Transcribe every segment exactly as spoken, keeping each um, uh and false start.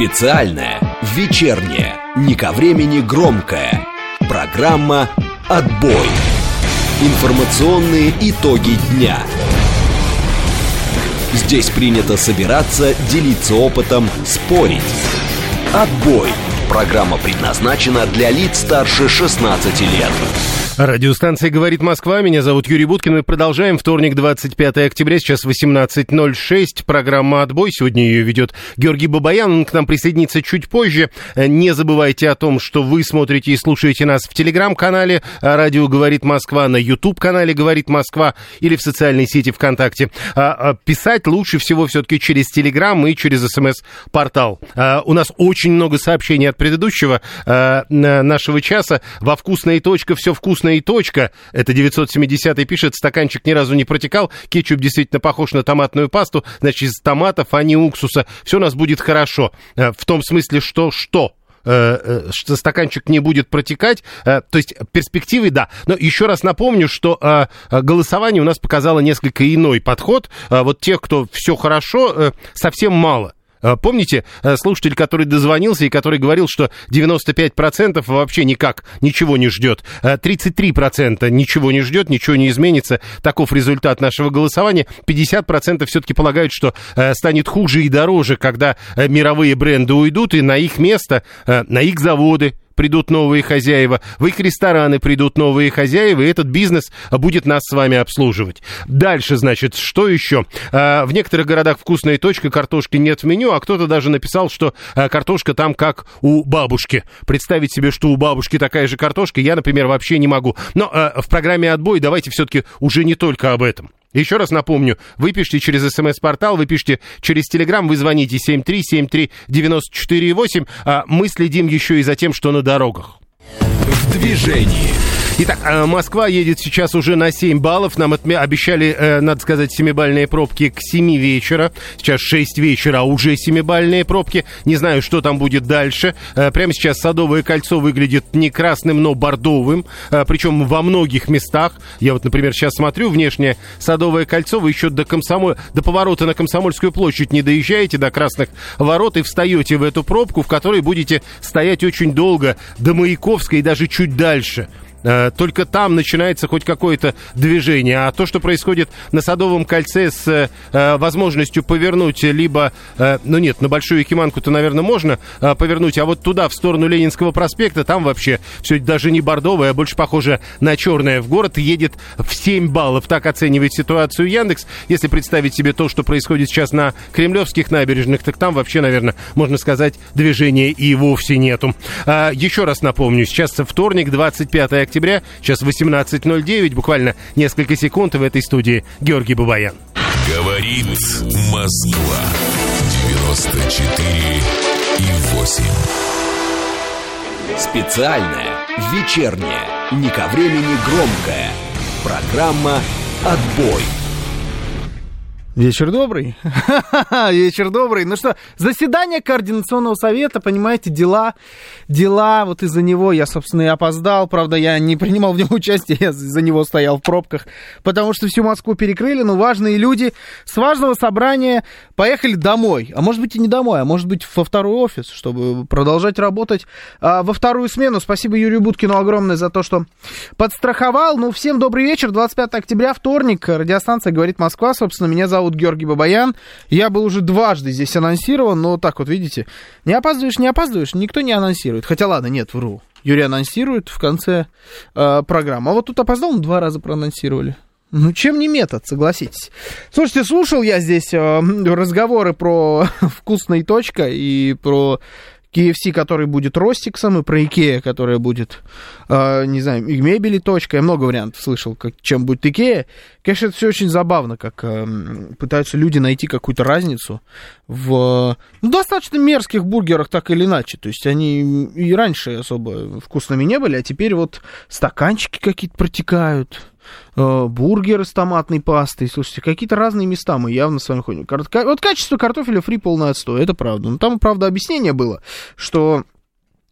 Специальная, вечерняя, не ко времени громкая программа «Отбой». Информационные итоги дня. Здесь принято собираться, делиться опытом, спорить. «Отбой». Программа предназначена для лиц старше шестнадцати лет. Радиостанция «Говорит Москва». Меня зовут Юрий Буткин. Мы продолжаем. Вторник, двадцать пятое октября, сейчас восемнадцать ноль шесть. Программа «Отбой». Сегодня ее ведет Георгий Бабаян. Он к нам присоединится чуть позже. Не забывайте о том, что вы смотрите и слушаете нас в телеграм-канале «Радио Говорит Москва», на ютуб-канале «Говорит Москва» или в социальной сети ВКонтакте. Писать лучше всего все-таки через телеграм и через СМС-портал. У нас очень много сообщений от предыдущего нашего часа. Во «Вкусная точка» все вкусно и точка. Это девятьсот семидесятый пишет: стаканчик ни разу не протекал, кетчуп действительно похож на томатную пасту, значит, из томатов, а не уксуса. Все у нас будет хорошо. В том смысле, что что? Что стаканчик не будет протекать, то есть перспективы, да. Но еще раз напомню, что голосование у нас показало несколько иной подход. Вот тех, кто все хорошо, совсем мало. Помните слушатель, который дозвонился и который говорил, что девяносто пять процентов вообще никак ничего не ждет, тридцать три процента ничего не ждет, ничего не изменится, таков результат нашего голосования. Пятьдесят процентов все-таки полагают, что станет хуже и дороже, когда мировые бренды уйдут, и на их место, на их заводы придут новые хозяева, в их рестораны придут новые хозяева, и этот бизнес будет нас с вами обслуживать. Дальше, значит, что еще? В некоторых городах «Вкусная точка», картошки нет в меню, а кто-то даже написал, что картошка там как у бабушки. Представить себе, что у бабушки такая же картошка, я, например, вообще не могу. Но в программе «Отбой» давайте все-таки уже не только об этом. Еще раз напомню, вы пишите через СМС-портал, вы пишите через Телеграм, вы звоните семь три семь три девять четыре восемь, а мы следим еще и за тем, что на дорогах. В движении. Итак, Москва едет сейчас уже на семь баллов. Нам отме- обещали, надо сказать, семибалльные пробки к семи вечера. Сейчас шесть вечера, а уже семибалльные пробки. Не знаю, что там будет дальше. Прямо сейчас Садовое кольцо выглядит не красным, но бордовым. Причем во многих местах. Я вот, например, сейчас смотрю внешнее Садовое кольцо. Вы еще до, комсомоль... до поворота на Комсомольскую площадь не доезжаете, до Красных ворот, и встаете в эту пробку, в которой будете стоять очень долго, до Маяковской и даже чуть дальше. Только там начинается хоть какое-то движение. А то, что происходит на Садовом кольце с э, возможностью повернуть либо... Э, ну нет, на Большую Якиманку-то, наверное, можно э, повернуть, а вот туда, в сторону Ленинского проспекта, там вообще все даже не бордовое, а больше похоже на черное. В город едет в семь баллов. Так оценивает ситуацию Яндекс. Если представить себе то, что происходит сейчас на Кремлевских набережных, так там вообще, наверное, можно сказать, движения и вовсе нету. А, еще раз напомню, сейчас вторник, двадцать пятое октября, сейчас восемнадцать ноль девять, буквально несколько секунд, и в этой студии Георгий Бабаян. Говорит Москва, девяносто четыре и восемь. Специальная, вечерняя, не ко времени громкая программа «Отбой». Вечер добрый. Вечер добрый. Ну что, заседание Координационного совета, понимаете, дела, дела, вот из-за него я, собственно, и опоздал. Правда, я не принимал в нем участие, я из-за него стоял в пробках, потому что всю Москву перекрыли, но важные люди с важного собрания поехали домой. А может быть и не домой, а может быть во второй офис, чтобы продолжать работать а, во вторую смену. Спасибо Юрию Буткину огромное за то, что подстраховал. Ну, всем добрый вечер. двадцать пятое октября, вторник. Радиостанция «Говорит Москва». Собственно, меня зовут Георгий Бабаян. Я был уже дважды здесь анонсирован, но так вот, видите, не опаздываешь, не опаздываешь, никто не анонсирует. Хотя, ладно, нет, вру. Юрий анонсирует в конце э, программы. А вот тут опоздал, два раза проанонсировали. Ну, чем не метод, согласитесь. Слушайте, слушал я здесь э, разговоры про «Вкусная точка» и про кей эф си, который будет Ростиксом, и про Икея, которая будет, э, не знаю, и мебели точка. Я много вариантов слышал, как, чем будет Икея. Конечно, это все очень забавно, как э, пытаются люди найти какую-то разницу в ну, достаточно мерзких бургерах, так или иначе. То есть они и раньше особо вкусными не были, а теперь вот стаканчики какие-то протекают, э, бургеры с томатной пастой. Слушайте, какие-то разные места мы явно с вами ходим. Вот качество картофеля фри полный отстой, это правда. Но там, правда, объяснение было, что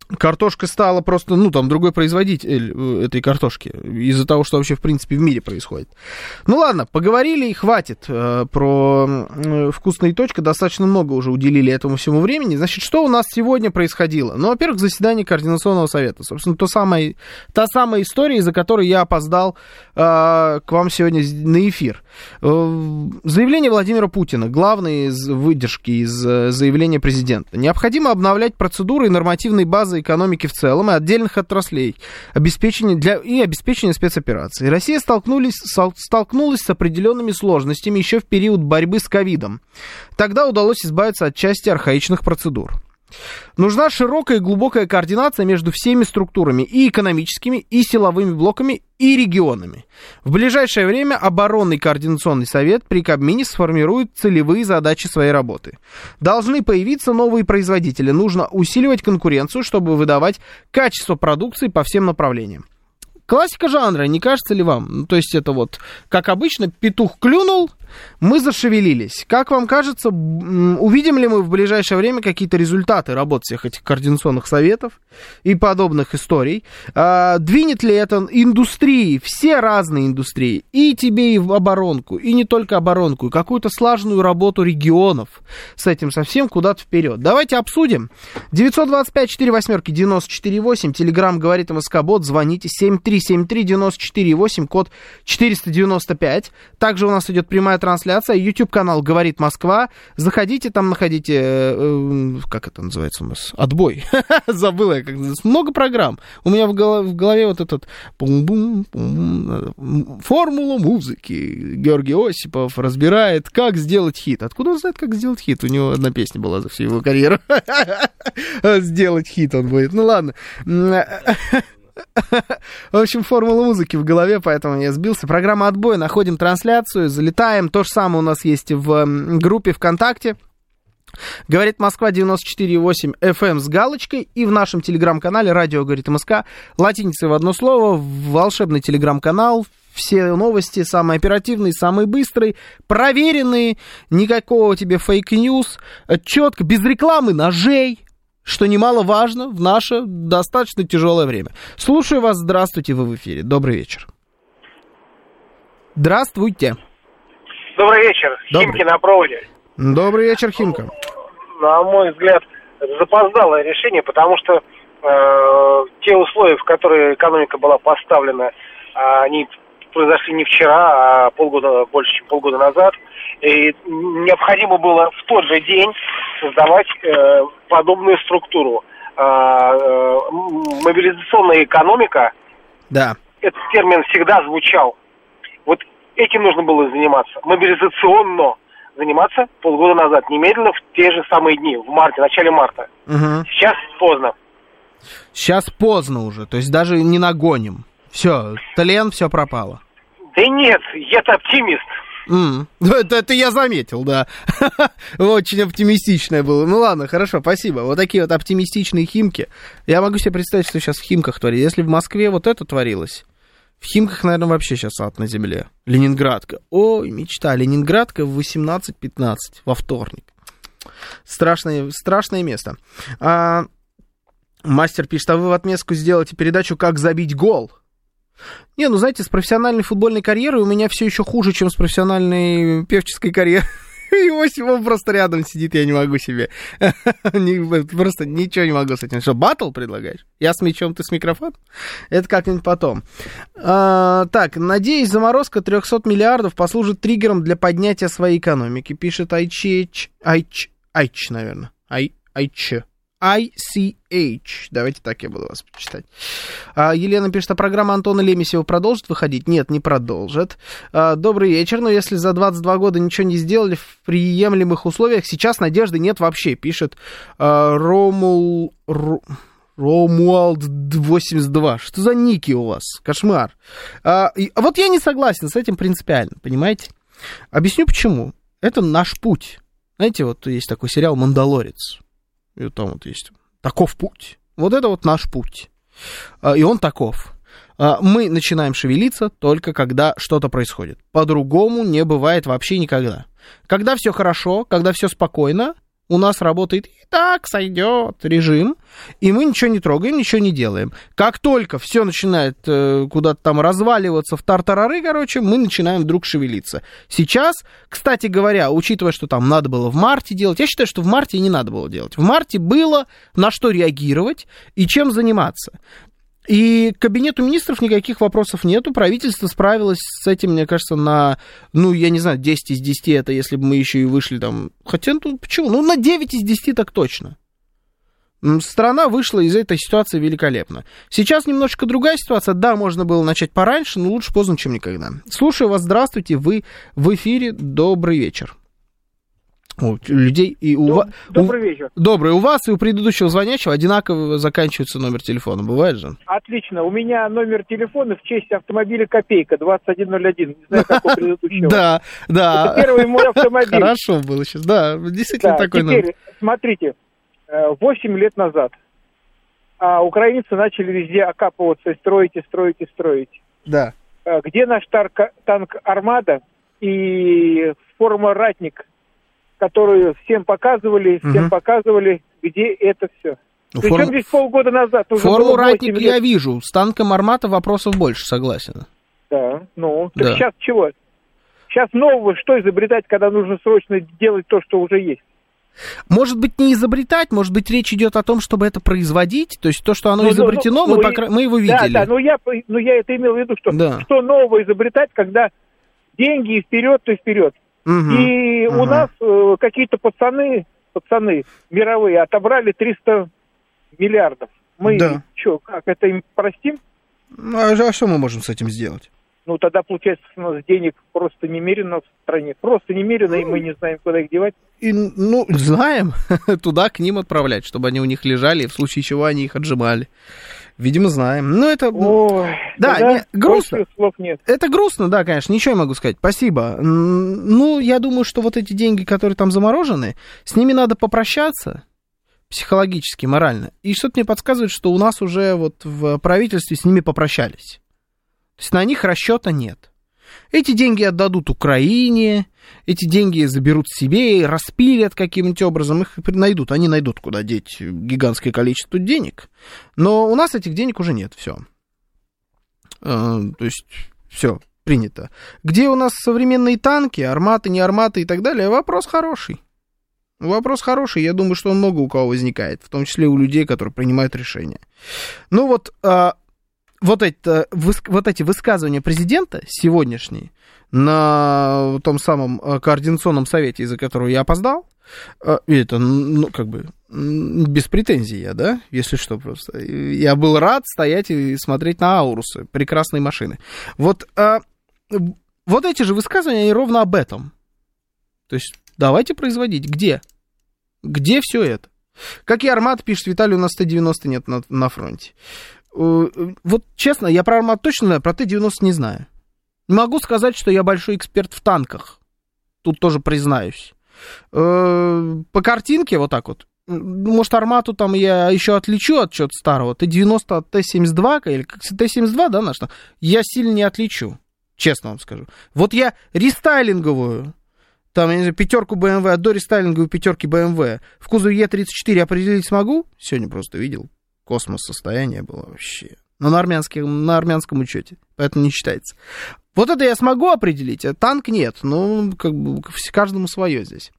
Картошка стала просто, ну, там, другой производитель этой картошки из-за того, что вообще, в принципе, в мире происходит. Ну, ладно, поговорили и хватит э, про э, «Вкусная точка». Достаточно много уже уделили этому всему времени. Значит, что у нас сегодня происходило? Ну, во-первых, заседание Координационного совета. Собственно, то самое, та самая история, из-за которой я опоздал э, к вам сегодня на эфир. Э, заявление Владимира Путина. Главные из выдержки из э, заявления президента. Необходимо обновлять процедуры и нормативные базы экономики в целом и отдельных отраслей обеспечения для, и обеспечения спецопераций. Россия столкнулись, столкнулась с определенными сложностями еще в период борьбы с ковидом. Тогда удалось избавиться от части архаичных процедур. Нужна широкая и глубокая координация между всеми структурами, и экономическими, и силовыми блоками, и регионами. В ближайшее время оборонный координационный совет при Кабмине сформирует целевые задачи своей работы. Должны появиться новые производители. Нужно усиливать конкуренцию, чтобы выдавать качество продукции по всем направлениям. Классика жанра, не кажется ли вам? Ну, то есть это вот, как обычно, петух клюнул, мы зашевелились. Как вам кажется, увидим ли мы в ближайшее время какие-то результаты работы всех этих координационных советов и подобных историй? А, двинет ли это индустрии, все разные индустрии, и тебе, и в оборонку, и не только оборонку, и какую-то слаженную работу регионов с этим совсем куда-то вперед? Давайте обсудим. девятьсот двадцать пять четыре восьмерки девяносто четыре восемь, телеграм говорит МСК-бот, звоните семь три семь три девяносто четыре восемь, код четыреста девяносто пять. Также у нас идет прямая трансляция, YouTube-канал «Говорит Москва». Заходите, там находите, э, как это называется у нас, отбой. Забыла я, как называется. Много программ. У меня в голове, в голове вот этот пум-бум, пум, формула музыки. Георгий Осипов разбирает, как сделать хит. Откуда он знает, как сделать хит? У него одна песня была за всю его карьеру. Сделать хит он будет. Ну ладно. В общем, формула музыки в голове, поэтому я сбился. Программа «Отбой», находим трансляцию, залетаем. То же самое у нас есть в группе ВКонтакте. Говорит Москва девяносто четыре восемь эф эм с галочкой. И в нашем телеграм-канале «Радио говорит МСК» латиницей в одно слово. Волшебный телеграм-канал. Все новости самые оперативные, самые быстрые, проверенные. Никакого тебе фейк-ньюс. Четко, без рекламы ножей. Что немаловажно в наше достаточно тяжелое время. Слушаю вас, здравствуйте, вы в эфире. Добрый вечер. Здравствуйте. Добрый вечер. Добрый. Химки на проводе. Добрый вечер, Химка. На мой взгляд, запоздалое решение, потому что э, те условия, в которые экономика была поставлена, они произошли не вчера, а полгода, больше, чем полгода назад. И необходимо было в тот же день создавать э, подобную структуру. Э, э, мобилизационная экономика, да. Этот термин всегда звучал. Вот этим нужно было заниматься. Мобилизационно заниматься полгода назад, немедленно в те же самые дни, в марте, в начале марта. Угу. Сейчас поздно. Сейчас поздно уже, то есть даже не нагоним. Все, тлен, все пропало. Да нет, я-то оптимист. Mm. Это, это я заметил, да. Очень оптимистичное было. Ну ладно, хорошо, спасибо. Вот такие вот оптимистичные Химки. Я могу себе представить, что сейчас в Химках творится. Если в Москве вот это творилось, в Химках, наверное, вообще сейчас ад на земле. Ленинградка. Ой, мечта. Ленинградка в восемнадцать пятнадцать во вторник. Страшное, страшное место. А, мастер пишет, а вы в отместку сделаете передачу «Как забить гол». Не, ну, знаете, с профессиональной футбольной карьерой у меня все еще хуже, чем с профессиональной певческой карьерой. Иосиф, он просто рядом сидит, я не могу себе. Просто ничего не могу с этим. Что, баттл предлагаешь? Я с мячом, ты с микрофоном? Это как-нибудь потом. А, так, надеюсь, заморозка трехсот миллиардов послужит триггером для поднятия своей экономики, пишет Айч, Айч, Айч, наверное. Ай, Айч. ай си эйч. Давайте так я буду вас читать. А, Елена пишет, а программа Антона Лемесева продолжит выходить? Нет, не продолжит. А, добрый вечер. Но если за двадцать два года ничего не сделали в приемлемых условиях, сейчас надежды нет вообще, пишет а, Ромул... Ро... Ромуалд восемьдесят два. Что за ники у вас? Кошмар. А, и, а вот я не согласен с этим принципиально, понимаете? Объясню почему. Это наш путь. Знаете, вот есть такой сериал «Мандалорец». И вот там вот есть «Таков путь». Вот это вот наш путь. И он таков. Мы начинаем шевелиться только когда что-то происходит. По-другому не бывает вообще никогда. Когда все хорошо, когда все спокойно, у нас работает и так сойдет режим, и мы ничего не трогаем, ничего не делаем. Как только все начинает э, куда-то там разваливаться в тартарары, короче, мы начинаем вдруг шевелиться. Сейчас, кстати говоря, учитывая, что там надо было в марте делать, я считаю, что в марте не надо было делать. В марте было на что реагировать и чем заниматься. И к кабинету министров никаких вопросов нету. Правительство справилось с этим, мне кажется, на, ну, я не знаю, десять из десяти, это если бы мы еще и вышли там... Хотя, ну, почему? Ну, на девять из десяти так точно. Страна вышла из этой ситуации великолепно. Сейчас немножечко другая ситуация. Да, можно было начать пораньше, но лучше поздно, чем никогда. Слушаю вас, здравствуйте, вы в эфире. Добрый вечер. У людей и у вас... Добрый вечер. Добрый. У вас и у предыдущего звонящего одинаково заканчивается номер телефона. Бывает же? Отлично. У меня номер телефона в честь автомобиля «Копейка» двадцать один ноль один. Не знаю, как у предыдущего. Да, да. Это первый мой автомобиль. Хорошо было сейчас. Да, действительно такой номер. Теперь, смотрите, восемь лет назад украинцы начали везде окапываться и строить, и строить, и строить. Да. Где наш танк «Армада» и форма «Ратник», которую всем показывали, всем угу. показывали, где это все. Ну, Причем форм... здесь полгода назад. Форму «Ратник» лет. Я вижу, с танком «Армата» вопросов больше, согласен. Да, ну, так да. сейчас чего? Сейчас нового что изобретать, когда нужно срочно делать то, что уже есть? Может быть, не изобретать, может быть, речь идет о том, чтобы это производить, то есть то, что оно ну, изобретено, ну, мы, ну, покра... мы его видели. Да, да, но я, но я это имел в виду, что, да. что нового изобретать, когда деньги и вперед, то вперед. Угу, и угу. у нас э, какие-то пацаны, пацаны мировые отобрали триста миллиардов. Мы да. что, как, это им простим? Ну, а, а что мы можем с этим сделать? Ну, тогда, получается, у нас денег просто немерено в стране. Просто немерено, ну, и мы не знаем, куда их девать. И, ну, знаем, туда к ним отправлять, чтобы они у них лежали, и в случае чего они их отжимали. Видимо, знаем. Ну, это... Ой, да, не, грустно. Слов нет. Это грустно, да, конечно, ничего не могу сказать. Спасибо. Ну, я думаю, что вот эти деньги, которые там заморожены, с ними надо попрощаться психологически, морально. И что-то мне подсказывает, что у нас уже вот в правительстве с ними попрощались. То есть на них расчета нет. Эти деньги отдадут Украине, эти деньги заберут себе, распилят каким-нибудь образом, их найдут, они найдут, куда деть гигантское количество денег. Но у нас этих денег уже нет, все. То есть, все, принято. Где у нас современные танки, арматы, не арматы и так далее, вопрос хороший. Вопрос хороший, я думаю, что он много у кого возникает, в том числе у людей, которые принимают решения. Ну вот... Вот, это, вот эти высказывания президента сегодняшние на том самом координационном совете, из-за которого я опоздал, это, ну, как бы, без претензий я, да, если что, просто. Я был рад стоять и смотреть на аурусы, прекрасные машины. Вот, вот эти же высказывания, они ровно об этом. То есть, давайте производить. Где? Где все это? Как и «Армат», пишет Виталий, у нас Т девяносто нет на, на фронте. Вот честно, я про «Армат» точно знаю, про Т девяносто не знаю. Не могу сказать, что я большой эксперт в танках. Тут тоже признаюсь. По картинке вот так вот. Может, «Армату» там я еще отличу от чего-то старого. Т девяносто от Т семьдесят два, или Т семьдесят два, да, наш? Я сильно не отличу, честно вам скажу. Вот я рестайлинговую, там, я не знаю, пятерку бэ эм вэ, от до рестайлинговой пятерки бэ эм вэ в кузове Е тридцать четыре определить смогу? Сегодня просто видел. Космос состояние было вообще. Но на, армянском, на армянском учете, поэтому не считается. Вот это я смогу определить, а танк нет. Ну, как бы каждому свое здесь.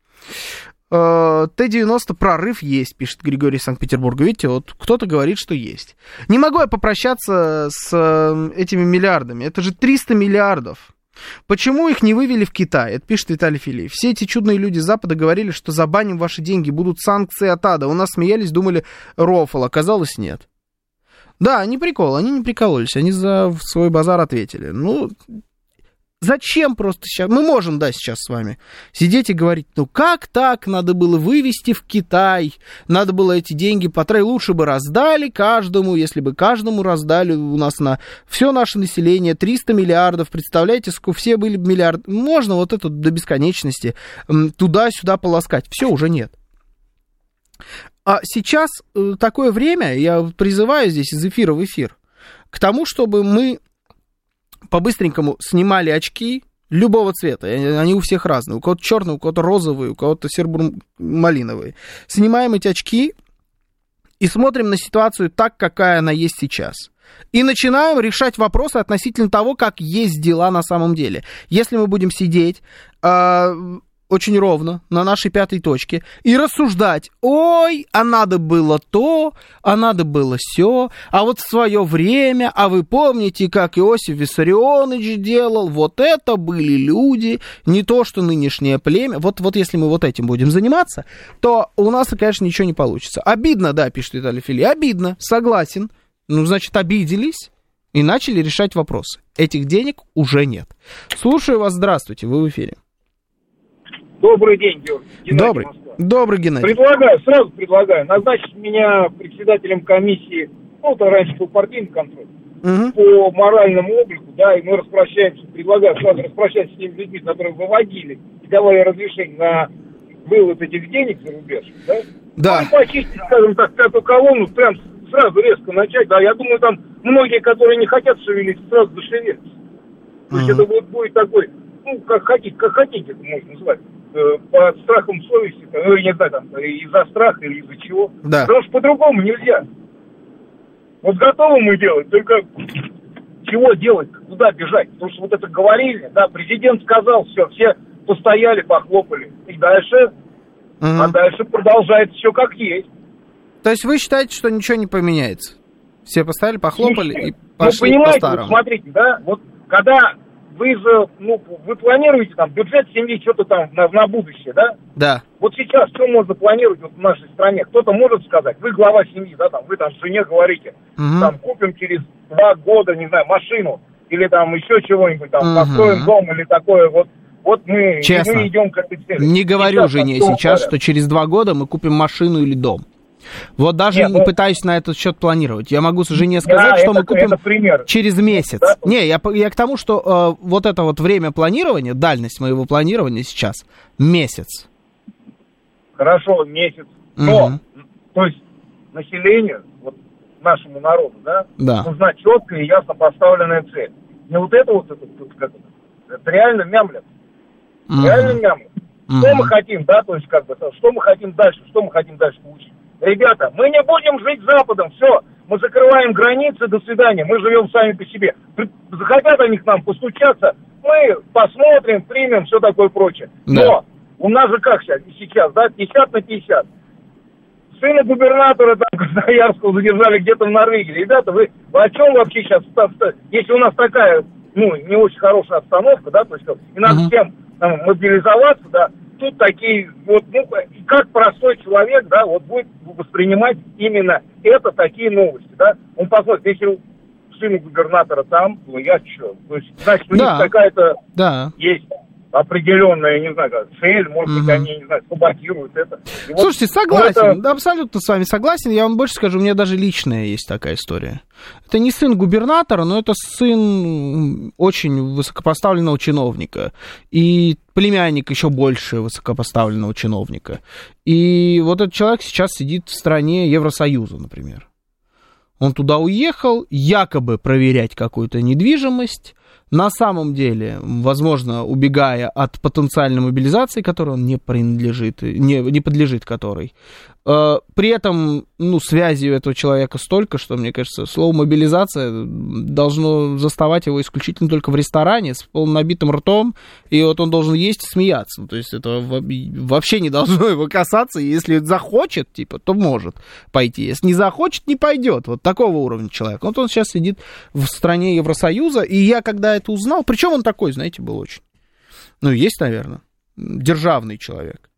Т девяносто прорыв есть, пишет Григорий из Санкт-Петербурга. Видите, вот кто-то говорит, что есть. Не могу я попрощаться с этими миллиардами. Это же триста миллиардов. Почему их не вывели в Китай? Это пишет Виталий Филипп. Все эти чудные люди Запада говорили, что забаним ваши деньги, будут санкции от ада. У нас смеялись, думали, рофл, оказалось нет. Да, не прикол, они не прикололись, они за свой базар ответили. Ну, зачем просто сейчас? Мы можем, да, сейчас с вами сидеть и говорить, ну как так, надо было вывести в Китай, надо было эти деньги потратить, лучше бы раздали каждому, если бы каждому раздали у нас на все наше население триста миллиардов, представляете, сколько все были бы миллиарды, можно вот это до бесконечности туда-сюда полоскать, все, уже нет. А сейчас такое время, я призываю здесь из эфира в эфир, к тому, чтобы мы по-быстренькому снимали очки, Любого цвета, они у всех разные. У кого-то черные, у кого-то розовые, у кого-то серо-малиновые. Снимаем эти очки и смотрим на ситуацию так, какая она есть сейчас. И начинаем решать вопросы относительно того, как есть дела на самом деле. Если мы будем сидеть э, очень ровно на нашей пятой точке и рассуждать, ой, а надо было то, а надо было сё, а вот в свое время, а вы помните, как Иосиф Виссарионович делал, вот это были люди, не то, что нынешнее племя. Вот, вот если мы вот этим будем заниматься, то у нас, конечно, ничего не получится. Обидно, да, пишет Виталий Фили, обидно, согласен. Ну, значит, обиделись и начали решать вопросы. Этих денег уже нет. Слушаю вас, здравствуйте, вы в эфире. Добрый день, Георгий. Добрый. Добрый, Геннадий. Предлагаю, сразу предлагаю, назначить меня председателем комиссии, ну, это раньше был партийный контроль, угу. по моральному облику, да, и мы распрощаемся, предлагаю сразу распрощаться с теми людьми, которые выводили и давали разрешение на вывод этих денег за рубеж, да? Да. Ну, почистить, скажем так, пятую колонну, прям сразу резко начать, да, я думаю, там многие, которые не хотят шевелиться, сразу зашевелятся. То есть uh-huh. это вот будет такой, ну, как хотите, как хотите это можно назвать, э, под страхом совести, ну, я не знаю, там, из-за страха или из-за чего. Да. Потому что по-другому нельзя. Вот готовы мы делать, только чего делать, куда бежать? Потому что вот это говорили, да, президент сказал, все, все постояли, похлопали. И дальше, uh-huh. а дальше продолжается все как есть. То есть вы считаете, что ничего не поменяется? Все поставили, похлопали Слушайте, и пошли ну, понимаете, по-старому. Вот смотрите, да, вот когда вы же, ну, вы планируете там бюджет семьи, что-то там на, на будущее, да? Да. Вот сейчас что можно планировать вот в нашей стране? Кто-то может сказать, вы глава семьи, да, там, вы там жене говорите, угу. там, купим через два года, не знаю, машину, или там еще чего-нибудь, там, угу. построим дом или такое, вот. Вот мы, Честно, мы идем к этой цели. Не говорю сейчас, жене сейчас, что через два года мы купим машину или дом. Вот даже Нет, не ну, пытаюсь на этот счет планировать. Я могу жене сказать, да, что это, мы купим через месяц. Да? Не, я, я к тому, что э, вот это вот время планирования, дальность моего планирования сейчас месяц. Хорошо, месяц. Но, угу. то есть населению, вот нашему народу, да, да. нужна четкая и ясно поставленная цель. Не вот это вот, это, это, это реально мямлят. Угу. Реально мямлят. Угу. Что мы хотим, да, то есть как бы, что мы хотим дальше, что мы хотим дальше получить. Ребята, мы не будем жить Западом, все, мы закрываем границы, до свидания, мы живем сами по себе. Захотят они к нам постучаться, мы посмотрим, примем, все такое прочее. Да. Но у нас же как сейчас, сейчас, да, пятьдесят на пятьдесят. Сына губернатора там Красноярского задержали где-то в Норвегии. Ребята, вы, вы о чем вообще сейчас, если у нас такая, ну, не очень хорошая обстановка, да, то есть, и надо uh-huh. всем там, мобилизоваться, да, тут такие, вот, ну, как простой человек, да, вот будет воспринимать именно это, такие новости, да. Он посмотрит, если сын губернатора там, ну, я что? То есть, значит, у да. них какая-то да. есть определенная, не знаю, цель, может быть, угу. они, не знаю, саботируют это. И Слушайте, вот, согласен, это... да, абсолютно с вами согласен. Я вам больше скажу, у меня даже личная есть такая история. Это не сын губернатора, но это сын очень высокопоставленного чиновника. И племянник еще больше высокопоставленного чиновника. И вот этот человек сейчас сидит в стране Евросоюза, например. Он туда уехал, якобы проверять какую-то недвижимость. На самом деле, возможно, убегая от потенциальной мобилизации, которой он не принадлежит, не, не подлежит которой. Э, при этом, ну, связи у этого человека столько, что, мне кажется, слово «мобилизация» должно заставать его исключительно только в ресторане с полнобитым ртом, и вот он должен есть и смеяться. То есть это вообще не должно его касаться. Если захочет, типа, то может пойти. Если не захочет, не пойдет. Вот такого уровня человек. Вот он сейчас сидит в стране Евросоюза, и я, когда это узнал, причем он такой, знаете, был очень, ну, есть, наверное, державный человек.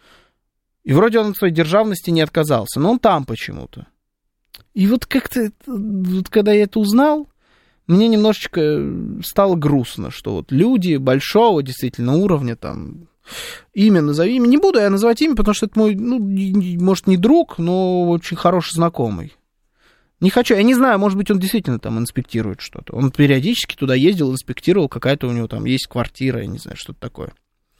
И вроде он от своей державности не отказался, но он там почему-то. И вот как-то, вот когда я это узнал, мне немножечко стало грустно, что вот люди большого действительно уровня, там, имя назови, имя, не буду я называть имя, потому что это мой, ну, может, не друг, но очень хороший знакомый. Не хочу, я не знаю, может быть, он действительно там инспектирует что-то. Он периодически туда ездил, инспектировал, какая-то у него там есть квартира, я не знаю, что-то такое.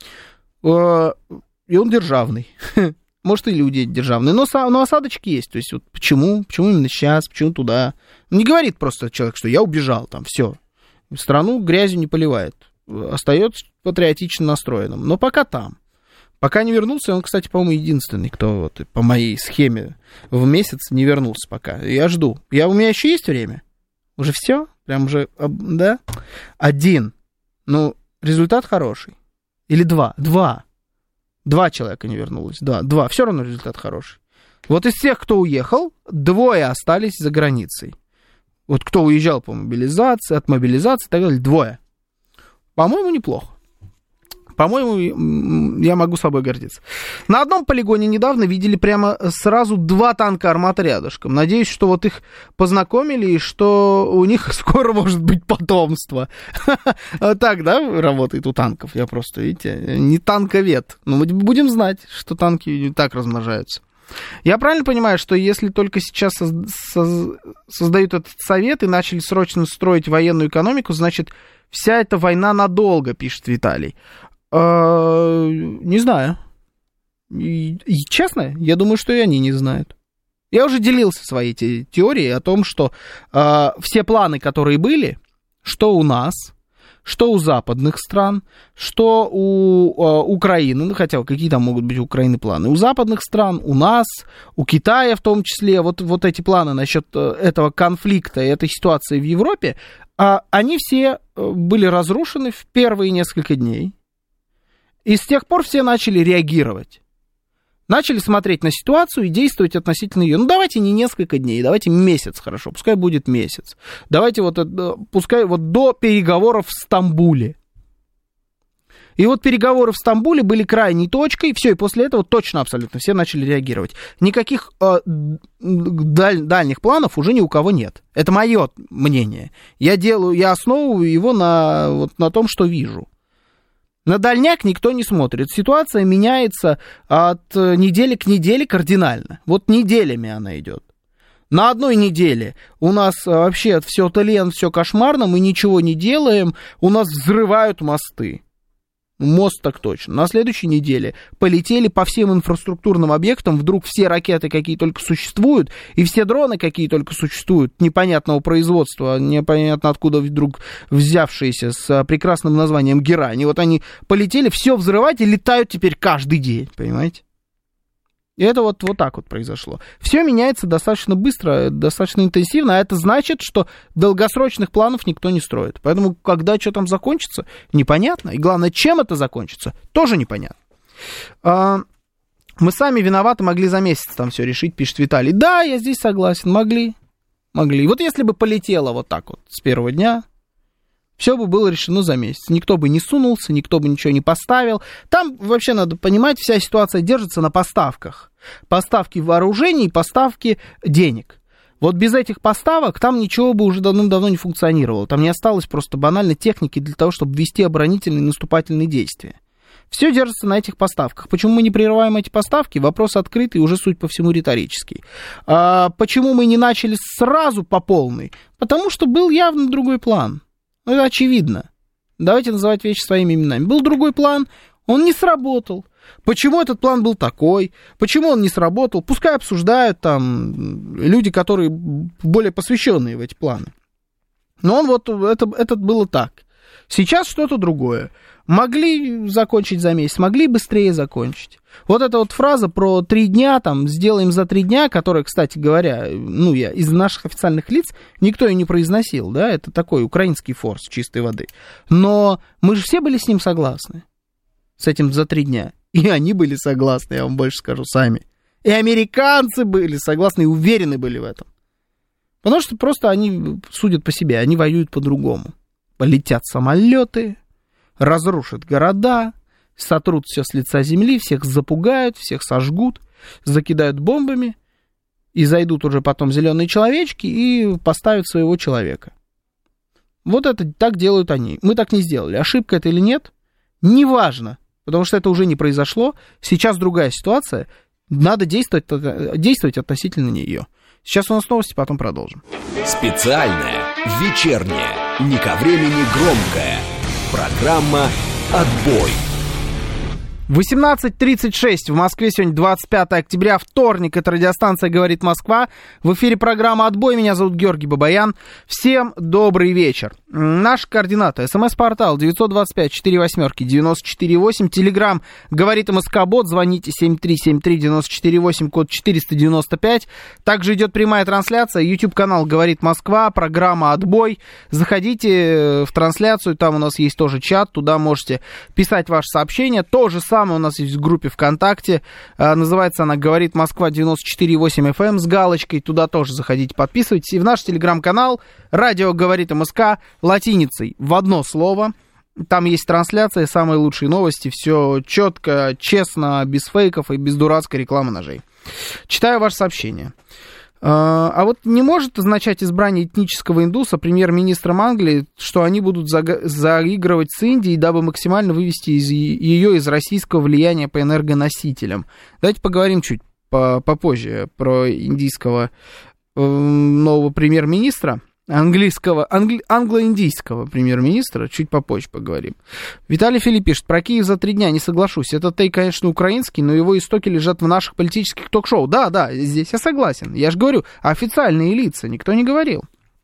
И он державный. Может, и люди державные. Но, но осадочки есть. То есть, вот почему? Почему именно сейчас? Почему туда? Не говорит просто человек, что я убежал там, все. Страну грязью не поливает. остается патриотично настроенным. Но пока там. Пока не вернулся, он, кстати, по-моему, единственный, кто вот по моей схеме в месяц не вернулся пока. Я жду. Я, у меня еще есть время? Уже все? Прям уже, да? Один. Ну, результат хороший. Или два? Два. Два человека не вернулось. Два. Два. Все равно результат хороший. Вот из тех, кто уехал, двое остались за границей. Вот кто уезжал по мобилизации, от мобилизации и так далее, двое. По-моему, неплохо. По-моему, я могу собой гордиться. На одном полигоне недавно видели прямо сразу два танка «Армата» рядышком. Надеюсь, что вот их познакомили, и что у них скоро может быть потомство. Так, да, работает у танков? Я просто, видите, не танковед. Но мы будем знать, что танки не так размножаются. Я правильно понимаю, что если только сейчас создают этот совет и начали срочно строить военную экономику, значит, вся эта война надолго, пишет Виталий. Uh, не знаю. И, и честно, я думаю, что и они не знают. Я уже делился своей те, теорией о том, что uh, все планы, которые были, что у нас, что у западных стран, что у uh, Украины, ну, хотя какие там могут быть у Украины планы, у западных стран, у нас, у Китая в том числе, вот, вот эти планы насчет uh, этого конфликта и этой ситуации в Европе, uh, они все uh, были разрушены в первые несколько дней. И с тех пор все начали реагировать. Начали смотреть на ситуацию и действовать относительно ее. Ну, давайте не несколько дней, давайте месяц, хорошо, пускай будет месяц. Давайте вот, пускай вот до переговоров в Стамбуле. И вот переговоры в Стамбуле были крайней точкой, все, и после этого точно абсолютно все начали реагировать. Никаких э, даль, дальних планов уже ни у кого нет. Это мое мнение. Я делаю, я основываю его на, вот, на том, что вижу. На дальняк никто не смотрит. Ситуация меняется от недели к неделе кардинально. Вот неделями она идет. На одной неделе у нас вообще все тлен, все кошмарно, мы ничего не делаем, у нас взрывают мосты. Мост так точно. На следующей неделе полетели по всем инфраструктурным объектам, вдруг все ракеты, какие только существуют, и все дроны, какие только существуют, непонятного производства, непонятно откуда вдруг взявшиеся с прекрасным названием «Герань». И вот они полетели, все взрывать и летают теперь каждый день, понимаете? И это вот, вот так вот произошло. Все меняется достаточно быстро, достаточно интенсивно, а это значит, что долгосрочных планов никто не строит. Поэтому, когда что там закончится, непонятно. И главное, чем это закончится, тоже непонятно. А, мы сами виноваты, могли за месяц там все решить, пишет Виталий. Да, я здесь согласен, могли. Могли. И вот если бы полетело вот так вот с первого дня, все бы было решено за месяц. Никто бы не сунулся, никто бы ничего не поставил. Там вообще надо понимать, вся ситуация держится на поставках. Поставки вооружений и поставки денег. Вот без этих поставок там ничего бы уже давным-давно не функционировало. Там не осталось просто банально техники для того, чтобы вести оборонительные и наступательные действия. Все держится на этих поставках. Почему мы не прерываем эти поставки? Вопрос открытый и уже, судя по всему, риторический. А почему мы не начали сразу по полной? Потому что был явно другой план. Это очевидно. Давайте называть вещи своими именами. Был другой план, он не сработал. Почему этот план был такой? Почему он не сработал? Пускай обсуждают там люди, которые более посвященные в эти планы. Но он вот, это, это было так. Сейчас что-то другое. Могли закончить за месяц, могли быстрее закончить. Вот эта вот фраза про три дня, там, сделаем за три дня, которая, кстати говоря, ну, я из наших официальных лиц никто ее не произносил, да, это такой украинский форс чистой воды. Но мы же все были с ним согласны, с этим за три дня. И они были согласны, я вам больше скажу, сами. И американцы были согласны и уверены были в этом. Потому что просто они судят по себе, они воюют по-другому. Полетят самолеты, разрушат города, сотрут все с лица земли, всех запугают, всех сожгут, закидают бомбами, и зайдут уже потом зеленые человечки и поставят своего человека. Вот это так делают они. Мы так не сделали. Ошибка это или нет, неважно, потому что это уже не произошло. Сейчас другая ситуация, надо действовать, действовать относительно нее. Сейчас у нас новости, потом продолжим. Специальная, вечерняя, не ко времени громкая. Программа «Отбой». восемнадцать тридцать шесть в Москве, сегодня двадцать пятое октября, вторник, это радиостанция «Говорит Москва». В эфире программа «Отбой», меня зовут Георгий Бабаян. Всем добрый вечер. Наши координаты: смс-портал девять два пять четыре восемь девяносто четыре восемь, телеграм «Говорит МСК-бот», звоните семь три семь три девяносто четыре восемь, код четыреста девяносто пять. Также идет прямая трансляция, YouTube-канал «Говорит Москва», программа «Отбой». Заходите в трансляцию, там у нас есть тоже чат, туда можете писать ваши сообщения. То же самое у нас есть в группе ВКонтакте, а, называется она «Говорит Москва» девяносто четыре восемь эф эм с галочкой, туда тоже заходите, подписывайтесь. И в наш телеграм-канал «Радио Говорит МСК» латиницей в одно слово. Там есть трансляция, самые лучшие новости, все четко, честно, без фейков и без дурацкой рекламы ножей. Читаю ваше сообщение. А вот не может означать избрание этнического индуса премьер-министром Англии, что они будут за- заигрывать с Индией, дабы максимально вывести из ее из российского влияния по энергоносителям. Давайте поговорим чуть попозже про индийского э, нового премьер-министра. Английского, англи, англо-индийского премьер-министра, чуть попозже поговорим. Виталий Филипп пишет: про Киев за три дня не соглашусь. Это тейк, конечно, украинский, но его истоки лежат в наших политических ток-шоу. Да, да, здесь я согласен. Я же говорю, официальные лица, никто не говорил.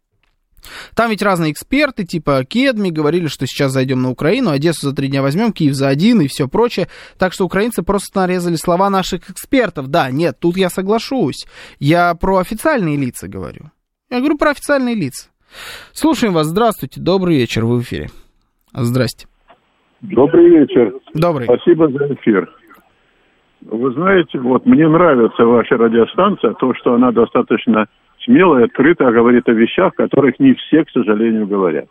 Там ведь разные эксперты, типа Кедми, говорили, что сейчас зайдем на Украину, Одессу за три дня возьмем, Киев за один и все прочее. Так что украинцы просто нарезали слова наших экспертов. Да, нет, тут я соглашусь. Я про официальные лица говорю. Я говорю про официальные лица. Слушаем вас. Здравствуйте. Добрый вечер. Вы в эфире. Здрасте. Добрый вечер. Добрый. Спасибо за эфир. Вы знаете, вот мне нравится ваша радиостанция, то, что она достаточно смело и открыто говорит о вещах, которых не все, к сожалению, говорят.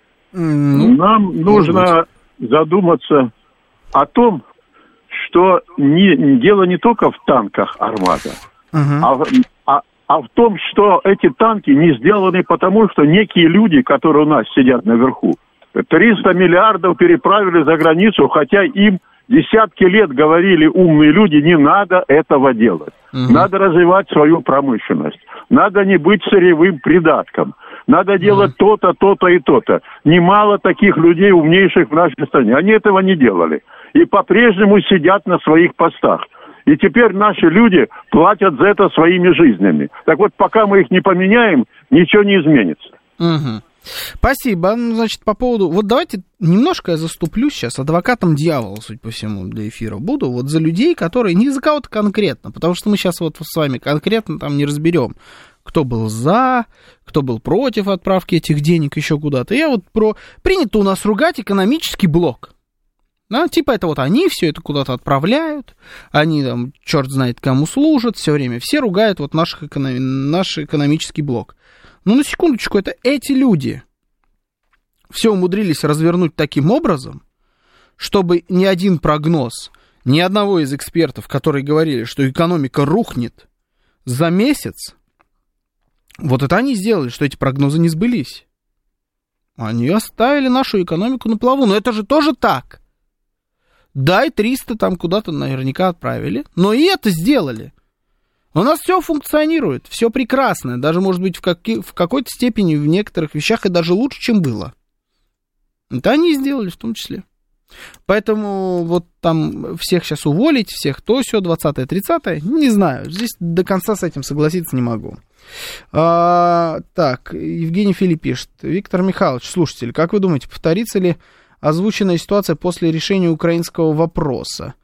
Ну, Нам нужно задуматься о том, что не, дело не только в танках «Армата», uh-huh. а в а, а в том, что эти танки не сделаны потому, что некие люди, которые у нас сидят наверху, триста миллиардов переправили за границу, хотя им десятки лет говорили умные люди, не надо этого делать. Угу. Надо развивать свою промышленность. Надо не быть сырьевым придатком. Надо делать угу. то-то, то-то и то-то. Немало таких людей, умнейших в нашей стране. Они этого не делали. И по-прежнему сидят на своих постах. И теперь наши люди платят за это своими жизнями. Так вот, пока мы их не поменяем, ничего не изменится. Угу. Спасибо. Ну, значит, по поводу... Вот давайте немножко я заступлюсь сейчас адвокатом дьявола, судя по всему, для эфира буду. Вот за людей, которые... Не за кого-то конкретно, потому что мы сейчас вот с вами конкретно там не разберем, кто был за, кто был против отправки этих денег еще куда-то. Я вот про... Принято у нас ругать экономический блок. Да, типа это вот они все это куда-то отправляют, они там черт знает кому служат, все время все ругают вот наших эконом... наш экономический блок. Ну, на секундочку, это эти люди все умудрились развернуть таким образом, чтобы ни один прогноз, ни одного из экспертов, которые говорили, что экономика рухнет за месяц, вот это они сделали, что эти прогнозы не сбылись. Они оставили нашу экономику на плаву, но это же тоже так. Да, и триста там куда-то наверняка отправили, но и это сделали. У нас все функционирует, все прекрасно, даже, может быть, в, каки- в какой-то степени в некоторых вещах и даже лучше, чем было. Это они сделали в том числе. Поэтому вот там всех сейчас уволить, всех то, все, двадцатое, тридцатое, не знаю, здесь до конца с этим согласиться не могу. А, так, Евгений Филипп пишет: Виктор Михайлович, слушатель, как вы думаете, повторится ли озвученная ситуация после решения украинского вопроса?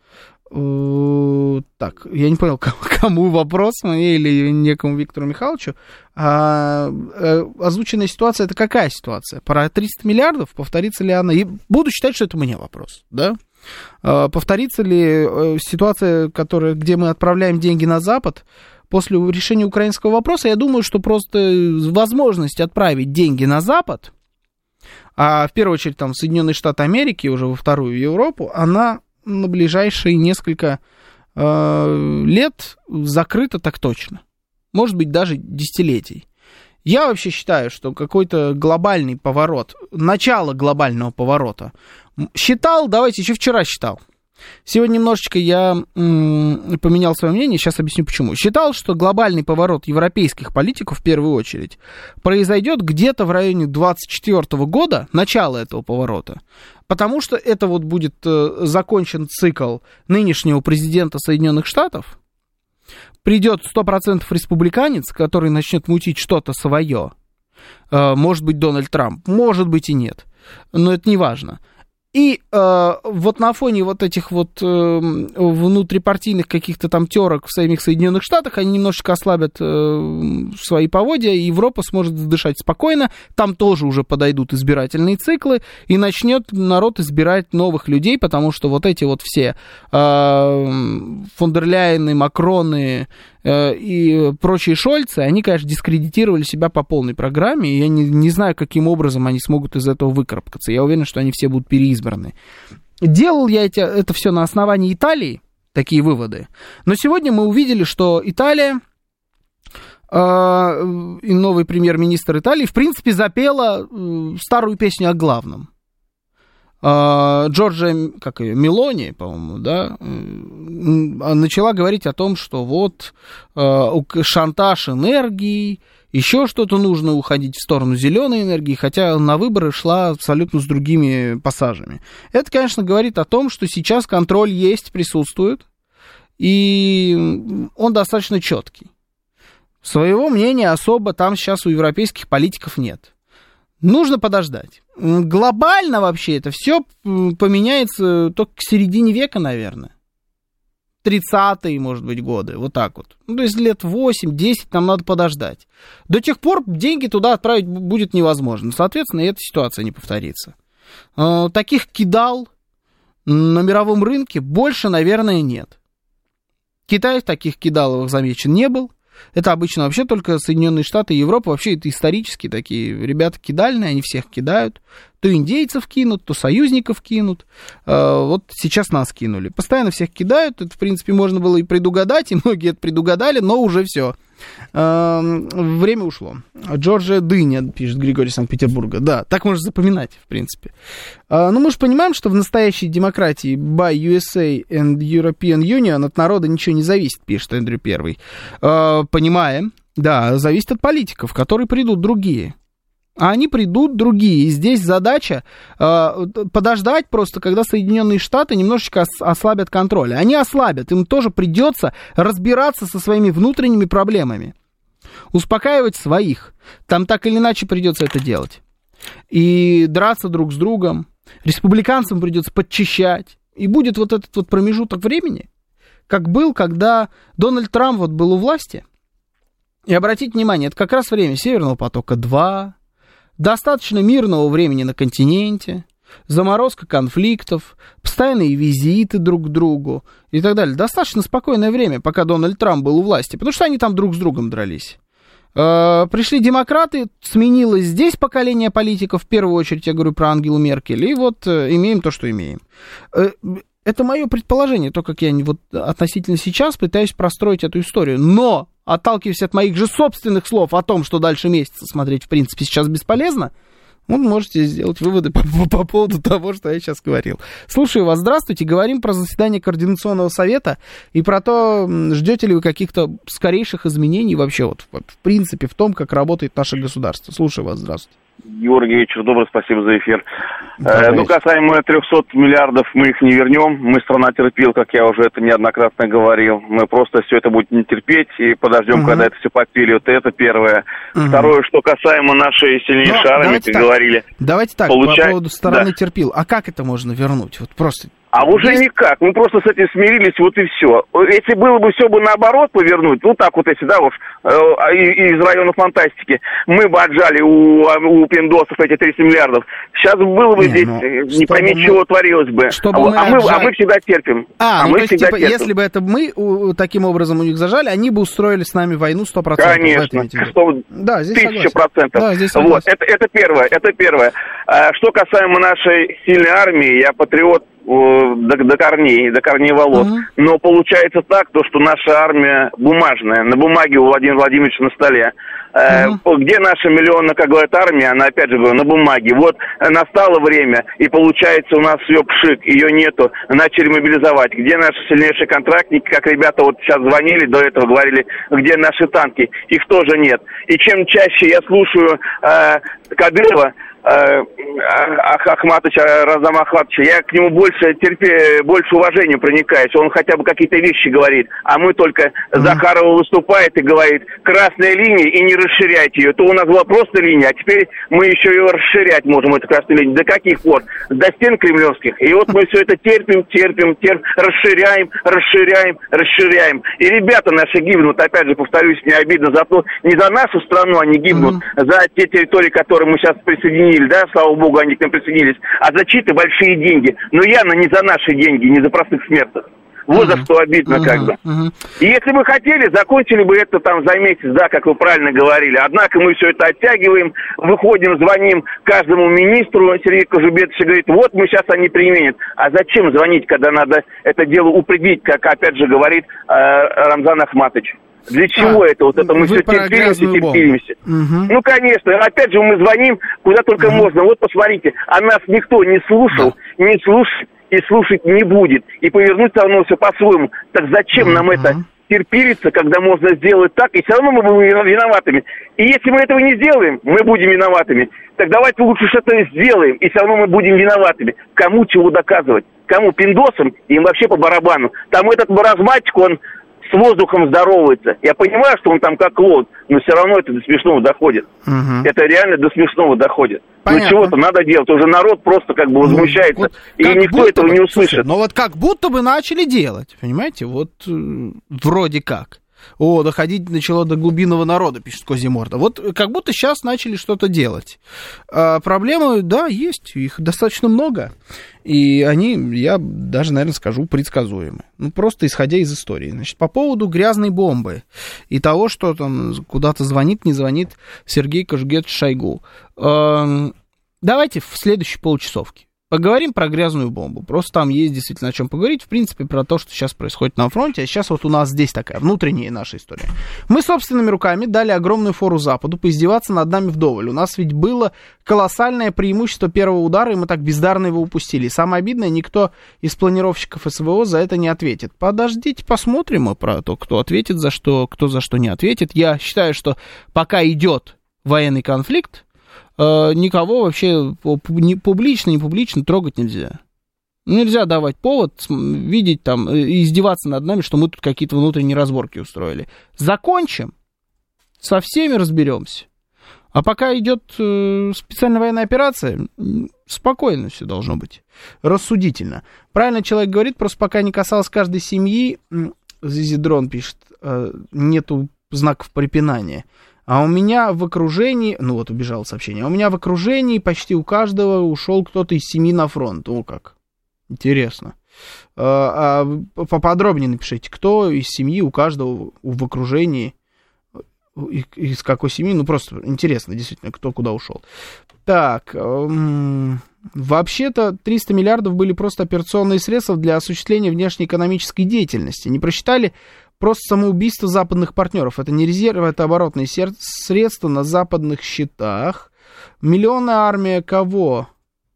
Так, я не понял, кому вопрос, мне или некому Виктору Михайловичу. А, озвученная ситуация, это какая ситуация? Про триста миллиардов? Повторится ли она? И буду считать, что это мне вопрос, да? А, повторится ли ситуация, которая, где мы отправляем деньги на Запад после решения украинского вопроса? Я думаю, что просто возможность отправить деньги на Запад, а в первую очередь там в Соединенные Штаты Америки, уже во вторую Европу, она на ближайшие несколько э, лет закрыто так точно. Может быть, даже десятилетий. Я вообще считаю, что какой-то глобальный поворот, начало глобального поворота, считал, давайте, еще вчера считал, Сегодня немножечко я м, поменял свое мнение, сейчас объясню почему. Считал, что глобальный поворот европейских политиков в первую очередь произойдет где-то в районе двадцать четвёртого года, начало этого поворота, потому что это вот будет э, закончен цикл нынешнего президента Соединенных Штатов, придет сто процентов республиканец, который начнет мутить что-то свое, э, может быть Дональд Трамп, может быть и нет, но это не важно. И э, вот на фоне вот этих вот э, внутрипартийных каких-то там терок в самих Соединенных Штатах они немножечко ослабят э, свои поводья, и Европа сможет дышать спокойно, там тоже уже подойдут избирательные циклы, и начнет народ избирать новых людей, потому что вот эти вот все э, фон дер Ляйены, Макроны э, и прочие Шольцы, они, конечно, дискредитировали себя по полной программе, и я не, не знаю, каким образом они смогут из этого выкарабкаться. Я уверен, что они все будут переизбраны. Делал я эти, это все на основании Италии, такие выводы. Но сегодня мы увидели, что Италия э, и новый премьер-министр Италии, в принципе, запела э, старую песню о главном. Э, Джорджа, как ее, Мелони, по-моему, да, э, начала говорить о том, что вот э, шантаж энергии, еще что-то, нужно уходить в сторону зеленой энергии, хотя на выборы шла абсолютно с другими пассажами. Это, конечно, говорит о том, что сейчас контроль есть, присутствует, и он достаточно четкий. Своего мнения особо там сейчас у европейских политиков нет. Нужно подождать. Глобально вообще это все поменяется только к середине века, наверное. тридцатые, может быть, годы, вот так вот. Ну, то есть лет восемь-десять нам надо подождать. До тех пор деньги туда отправить будет невозможно. Соответственно, эта ситуация не повторится. Э, таких кидал на мировом рынке больше, наверное, нет. Китай в таких кидаловых замечен не был. Это обычно вообще только Соединенные Штаты и Европа. Вообще это исторически такие ребята кидальные, они всех кидают. То индейцев кинут, то союзников кинут. Вот сейчас нас кинули. Постоянно всех кидают. Это, в принципе, можно было и предугадать, и многие это предугадали, но уже все. Время ушло. Джорджия Дыня, пишет Григорий Санкт-Петербурга. Да, так можно запоминать, в принципе. Но мы же понимаем, что в настоящей демократии by ю эс эй and European Union от народа ничего не зависит, пишет Эндрю Первый. Понимаем, да, зависит от политиков, которые придут другие. А они придут другие. И здесь задача э, подождать просто, когда Соединенные Штаты немножечко ос- ослабят контроль. Они ослабят, им тоже придется разбираться со своими внутренними проблемами. Успокаивать своих. Там так или иначе придется это делать. И драться друг с другом. Республиканцам придется подчищать. И будет вот этот вот промежуток времени, как был, когда Дональд Трамп вот был у власти. И обратите внимание, это как раз время Северного потока-два, достаточно мирного времени на континенте, заморозка конфликтов, постоянные визиты друг к другу и так далее. Достаточно спокойное время, пока Дональд Трамп был у власти, потому что они там друг с другом дрались. Пришли демократы, сменилось здесь поколение политиков, в первую очередь я говорю про Ангелу Меркель, и вот имеем то, что имеем. Это мое предположение, то, как я вот относительно сейчас пытаюсь простроить эту историю, но отталкиваясь от моих же собственных слов о том, что дальше месяца смотреть, в принципе, сейчас бесполезно, вы можете сделать выводы по, по, по поводу того, что я сейчас говорил. Слушаю вас, здравствуйте. Говорим про заседание Координационного совета и про то, ждете ли вы каких-то скорейших изменений вообще, вот, в принципе, в том, как работает наше государство. Слушаю вас, здравствуйте. Георгий, вечер добрый, спасибо за эфир. Э, ну, касаемо трехсот миллиардов, мы их не вернем. Мы страна терпил, как я уже это неоднократно говорил. Мы просто все это будем терпеть и подождем, угу. когда это все попилят. Это первое. Угу. Второе, что касаемо нашей сильнейшей Но, армии, как так, говорили. Давайте так, получать... по поводу стороны да. терпил. А как это можно вернуть? Вот просто... А уже есть? Никак, мы просто с этим смирились, вот и все. Если было бы все бы наоборот повернуть, ну так вот если, да, уж, э, из района фантастики, мы бы отжали у, у пиндосов эти тридцать миллиардов. Сейчас было бы не, здесь, ну, не пойми, мы... чего творилось бы. Чтобы а, мы а, отжали... мы, а мы всегда терпим. А, а ну мы то есть, типа, терпим. если бы это мы у, таким образом у них зажали, они бы устроили с нами войну сто процентов. Конечно, сто... да, здесь тысяча процентов. Да, здесь вот, это, это первое, это первое. А, что касаемо нашей сильной армии, я патриот, до, до корней, до корней волос. Uh-huh. Но получается так, то, что наша армия бумажная, на бумаге у Владимира Владимировича на столе. Uh-huh. Где наша миллионная, как говорят, армия, она, опять же говорю, на бумаге. Вот настало время, и получается у нас ее пшик, ее нету, начали мобилизовать. Где наши сильнейшие контрактники, как ребята вот сейчас звонили, до этого говорили, где наши танки, их тоже нет. И чем чаще я слушаю э, Кадырова, Ахматовича, Разам Ахматовича, я к нему больше терпе, больше уважения проникаюсь. Он хотя бы какие-то вещи говорит, а мы только mm-hmm. Захарова выступает и говорит, красная линия, и не расширяйте ее. То у нас была просто линия, а теперь мы еще ее расширять можем, эту красную линию. До каких пор? До стен кремлевских. И вот мы все это терпим, терпим, терпим, расширяем, расширяем, расширяем. И ребята наши гибнут, опять же, повторюсь, мне обидно за то, не за нашу страну они гибнут, mm-hmm. за те территории, которые мы сейчас присоединили, да, слава богу, они к нам присоединились, а за чьи-то большие деньги. Но явно не за наши деньги, не за простых смертных. Вот uh-huh. за что обидно uh-huh. как бы. Uh-huh. И если бы хотели, закончили бы это там за месяц, да, как вы правильно говорили. Однако мы все это оттягиваем, выходим, звоним каждому министру, Сергей Кожубетович говорит, вот мы сейчас они применят. А зачем звонить, когда надо это дело упредить, как опять же говорит э, Рамзан Ахматович? Для чего а, это? Вот это мы все терпимся, терпимся. Угу. Ну, конечно. Опять же, мы звоним куда только угу. можно. Вот посмотрите, а нас никто не слушал, да. не слушает и слушать не будет. И повернуться оно все по-своему. Так зачем угу. нам это терпелиться, когда можно сделать так, и все равно мы будем виноватыми. И если мы этого не сделаем, мы будем виноватыми. Так давайте лучше что-то сделаем, и все равно мы будем виноватыми. Кому чего доказывать? Кому? Пиндосам? Им вообще по барабану. Там этот маразматик, он с воздухом здоровается. Я понимаю, что он там как клоун, но все равно это до смешного доходит. Угу. Это реально до смешного доходит. Понятно. Ну чего-то надо делать. Уже народ просто как бы возмущается, вот и никто этого бы, не услышит. Слушай, но вот как будто бы начали делать, понимаете? Вот э, вроде как. О, доходить начало до глубинного народа, пишет Козиморда. Вот как будто сейчас начали что-то делать. А проблемы, да, есть, их достаточно много. И они, я даже, наверное, скажу, предсказуемы. Ну, просто исходя из истории. Значит, по поводу грязной бомбы и того, что там куда-то звонит, не звонит Сергей Кожугетович Шойгу. Эм, давайте в следующей получасовке поговорим про грязную бомбу. Просто там есть действительно о чем поговорить. В принципе, про то, что сейчас происходит на фронте. А сейчас вот у нас здесь такая внутренняя наша история. Мы собственными руками дали огромную фору Западу поиздеваться над нами вдоволь. У нас ведь было колоссальное преимущество первого удара, и мы так бездарно его упустили. И самое обидное, никто из планировщиков СВО за это не ответит. Подождите, посмотрим мы про то, кто ответит за что, кто за что не ответит. Я считаю, что пока идет военный конфликт, никого вообще публично, не публично трогать нельзя. Нельзя давать повод видеть там, издеваться над нами, что мы тут какие-то внутренние разборки устроили. Закончим, со всеми разберемся. А пока идет специальная военная операция, спокойно все должно быть, рассудительно. Правильно человек говорит, просто пока не касалось каждой семьи, Зизидрон пишет, нету знаков препинания. А у меня в окружении, ну вот убежало сообщение, а у меня в окружении почти у каждого ушел кто-то из семьи на фронт. О, как интересно. А, а поподробнее напишите, кто из семьи у каждого в окружении, из какой семьи, ну просто интересно, действительно, кто куда ушел. Так, эм, вообще-то триста миллиардов были просто операционные средства для осуществления внешнеэкономической деятельности. Не просчитали просто самоубийство западных партнеров. Это не резервы, это оборотные средства на западных счетах. Миллионная армия кого?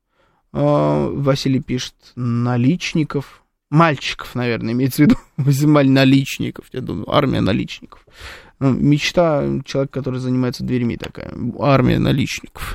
Э, Василий пишет, наличников. Мальчиков, наверное, имеется в виду. Наличников, я думаю, армия наличников. Ну, мечта человека, который занимается дверьми такая. Армия наличников.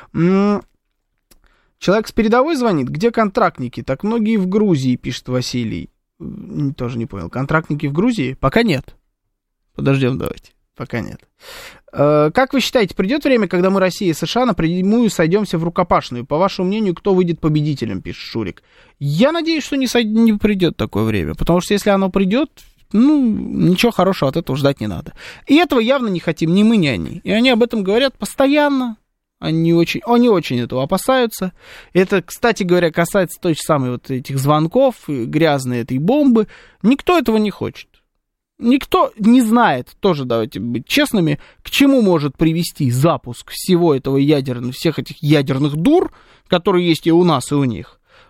Человек с передовой звонит. Где контрактники? Так многие в Грузии, пишет Василий. Тоже не понял. Контрактники в Грузии? Пока нет. Подождем, давайте. Пока нет. Как вы считаете, придет время, когда мы, Россия и США, напрямую сойдемся в рукопашную? По вашему мнению, кто выйдет победителем, пишет Шурик. Я надеюсь, что не, сойд... не придет такое время. Потому что если оно придет, ну, ничего хорошего от этого ждать не надо. И этого явно не хотим ни мы, ни они. И они об этом говорят постоянно. Они очень, они очень этого опасаются. Это, кстати говоря, касается той же самой вот этих звонков, грязной этой бомбы. Никто этого не хочет. Никто не знает, тоже давайте быть честными, к чему может привести запуск всего этого ядерного, всех этих ядерных дур, которые есть и у нас, и у них.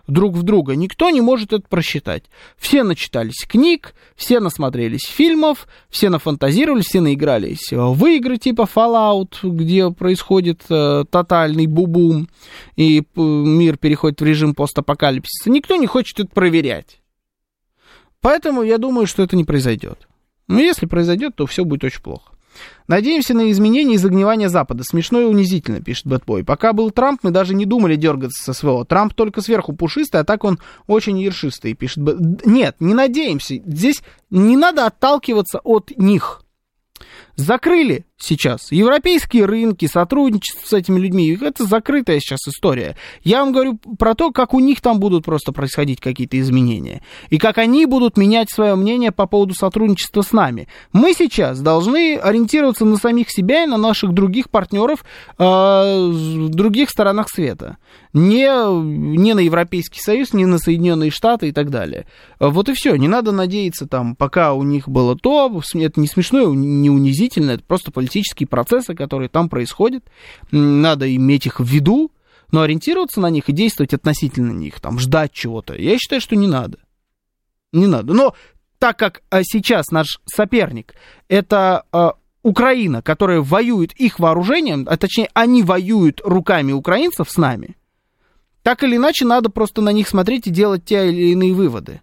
друг в друга, никто не может это просчитать. Все начитались книг, все насмотрелись фильмов, все нафантазировали, все наигрались в игры типа Fallout, где происходит э, тотальный бу-бум, и э, мир переходит в режим постапокалипсиса. Никто не хочет это проверять. Поэтому я думаю, что это не произойдет. Но если произойдет, то все будет очень плохо. Надеемся на изменения и загнивание Запада. Смешно и унизительно, пишет Бэтбой. Пока был Трамп, мы даже не думали дергаться с СВО. Трамп только сверху пушистый, а так он очень ершистый, пишет Бэтбой. Нет, не надеемся. Здесь не надо отталкиваться от них. Закрыли сейчас европейские рынки, сотрудничество с этими людьми. Это закрытая сейчас история. Я вам говорю про то, как у них там будут просто происходить какие-то изменения. И как они будут менять свое мнение по поводу сотрудничества с нами. Мы сейчас должны ориентироваться на самих себя и на наших других партнеров э, в других сторонах света. Не, не на Европейский Союз, не на Соединенные Штаты и так далее. Вот и все. Не надо надеяться там, пока у них было то. Это не смешно, не унизительно. Это просто политические процессы, которые там происходят. Надо иметь их в виду, но ориентироваться на них и действовать относительно них, там, ждать чего-то. Я считаю, что не надо. Не надо. Но так как сейчас наш соперник это Украина, которая воюет их вооружением, а точнее они воюют руками украинцев с нами, так или иначе надо просто на них смотреть и делать те или иные выводы.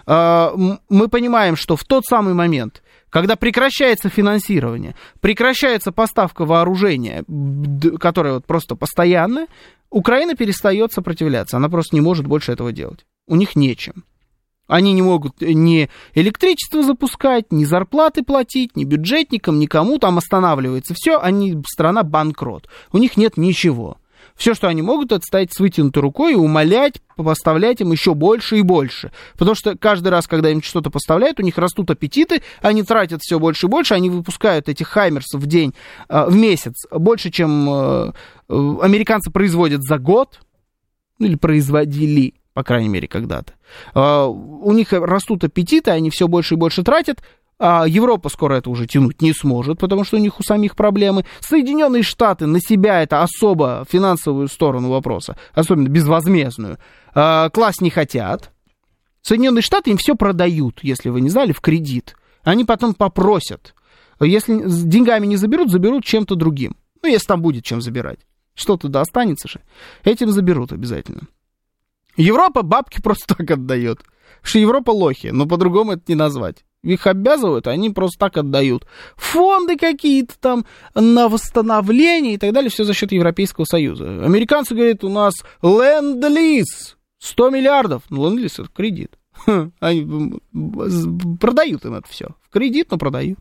Мы понимаем, что в тот самый момент, когда прекращается финансирование, прекращается поставка вооружения, которое вот просто постоянно, Украина перестает сопротивляться. Она просто не может больше этого делать. У них нечем. Они не могут ни электричество запускать, ни зарплаты платить, ни бюджетникам, никому. Там останавливается все, они, страна банкрот. У них нет ничего. Все, что они могут, это стоять с вытянутой рукой и умолять, поставлять им еще больше и больше. Потому что каждый раз, когда им что-то поставляют, у них растут аппетиты, они тратят все больше и больше, они выпускают этих хаймерсов в день, в месяц больше, чем американцы производят за год, ну или производили, по крайней мере, когда-то. У них растут аппетиты, они все больше и больше тратят. А Европа скоро это уже тянуть не сможет, потому что у них у самих проблемы. Соединенные Штаты на себя это особо финансовую сторону вопроса, особенно безвозмездную, класть не хотят. Соединенные Штаты им все продают, если вы не знали, в кредит. Они потом попросят. Если с деньгами не заберут, заберут чем-то другим. Ну, если там будет чем забирать. Что-то да останется же. Этим заберут обязательно. Европа бабки просто так отдает. Потому что Европа лохи, но по-другому это не назвать. Их обязывают, они просто так отдают. Фонды какие-то там на восстановление и так далее, все за счет Европейского Союза. Американцы говорят, у нас ленд-лиз, сто миллиардов. Ну, ленд-лиз это кредит. Они продают им это все. В кредит, но продают.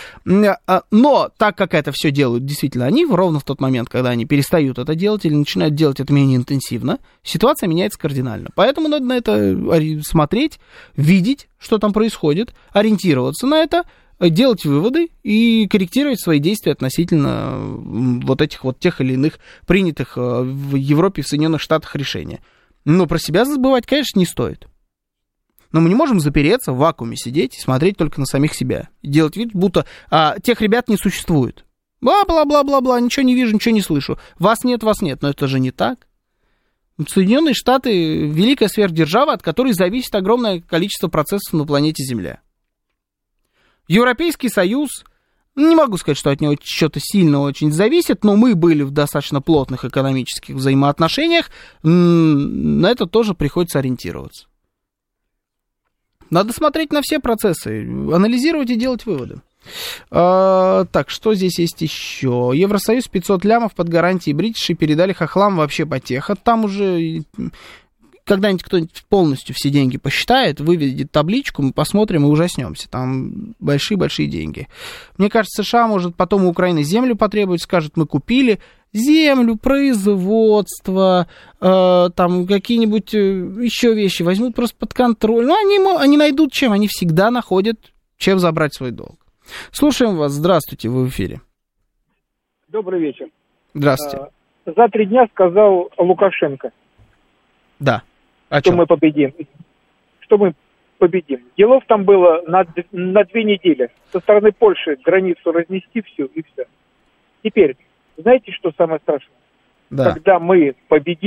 Но так как это все делают действительно они, ровно в тот момент, когда они перестают это делать или начинают делать это менее интенсивно, ситуация меняется кардинально. Поэтому надо на это смотреть, видеть, что там происходит, ориентироваться на это, делать выводы и корректировать свои действия относительно вот этих вот тех или иных принятых в Европе, в Соединенных Штатах решений. Но про себя забывать, конечно, не стоит. Но мы не можем запереться, в вакууме сидеть и смотреть только на самих себя. И делать вид, будто а, тех ребят не существует. Бла-бла-бла-бла-бла, ничего не вижу, ничего не слышу. Вас нет, вас нет. Но это же не так. Соединенные Штаты — великая сверхдержава, от которой зависит огромное количество процессов на планете Земля. Европейский Союз, не могу сказать, что от него что-то сильно очень зависит, но мы были в достаточно плотных экономических взаимоотношениях. На это тоже приходится ориентироваться. Надо смотреть на все процессы, анализировать и делать выводы. А, так, что здесь есть еще? Евросоюз пятьсот лямов под гарантией бритишей передали хохлам вообще потеха. Там уже когда-нибудь кто-нибудь полностью все деньги посчитает, выведет табличку, мы посмотрим и ужаснемся. Там большие-большие деньги. Мне кажется, США может потом у Украины землю потребовать, скажет, мы купили землю, производство, э, там какие-нибудь еще вещи возьмут просто под контроль. Ну, они, они найдут чем, они всегда находят, чем забрать свой долг. Слушаем вас, здравствуйте, вы в эфире. Добрый вечер. Здравствуйте. А, за три дня сказал Лукашенко. Да. О что чем? мы победим. Что мы победим. Делов там было на, на две недели. Со стороны Польши границу разнести всю и все. Теперь, знаете, что самое страшное? Да. Когда мы победим,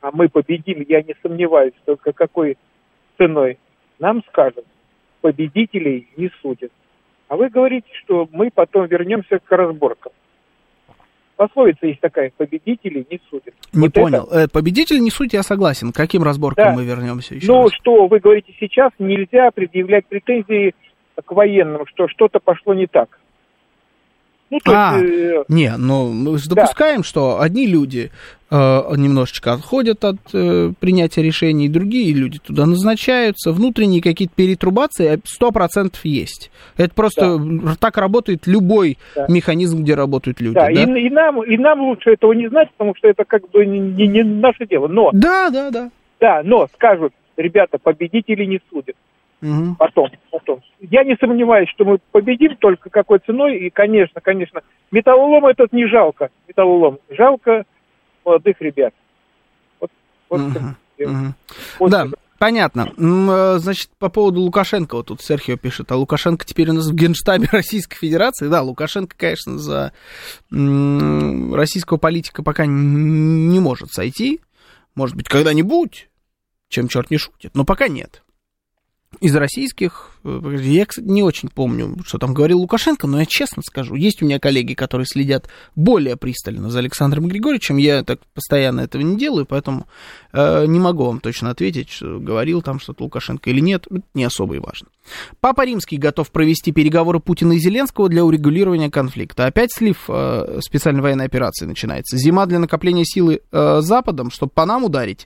а мы победим, я не сомневаюсь, только какой ценой, нам скажут, победителей не судят. А вы говорите, что мы потом вернемся к разборкам. Пословица есть такая, победителей не судят. Не вот понял. Это... Победители не судят, я согласен. К каким разборкам да. мы вернемся еще Ну, раз? что вы говорите сейчас, нельзя предъявлять претензии к военным, что что-то пошло не так. Ну, то а, есть, э... не, ну мы же допускаем, да. что одни люди э, немножечко отходят от э, принятия решений, другие люди туда назначаются, внутренние какие-то перетрубации сто процентов есть. Это просто да. так работает любой да. механизм, где работают люди. Да, да? И, и, нам, и нам лучше этого не знать, потому что это как бы не, не, не наше дело. Но, да, да, да. Да, но скажут, ребята, победители не судят. Угу. Потом, потом. Я не сомневаюсь, что мы победим, только какой ценой. И, конечно, конечно, металлолом этот не жалко. Металлолом жалко молодых ребят. Вот, вот угу. угу. Вот да, это. Понятно. Значит, по поводу Лукашенко, вот тут Серхио пишет, а Лукашенко теперь у нас в Генштабе Российской Федерации. Да, Лукашенко, конечно, за российского политика пока не может сойти. Может быть, когда-нибудь, чем черт не шутит, но пока нет. Из российских, я, кстати, не очень помню, что там говорил Лукашенко, но я честно скажу, есть у меня коллеги, которые следят более пристально за Александром Григорьевичем, я так постоянно этого не делаю, поэтому э, не могу вам точно ответить, что говорил там что-то Лукашенко или нет, это не особо и важно. Папа Римский готов провести переговоры Путина и Зеленского для урегулирования конфликта. Опять слив э, специальной военной операции начинается. Зима для накопления силы э, Западом, чтобы по нам ударить?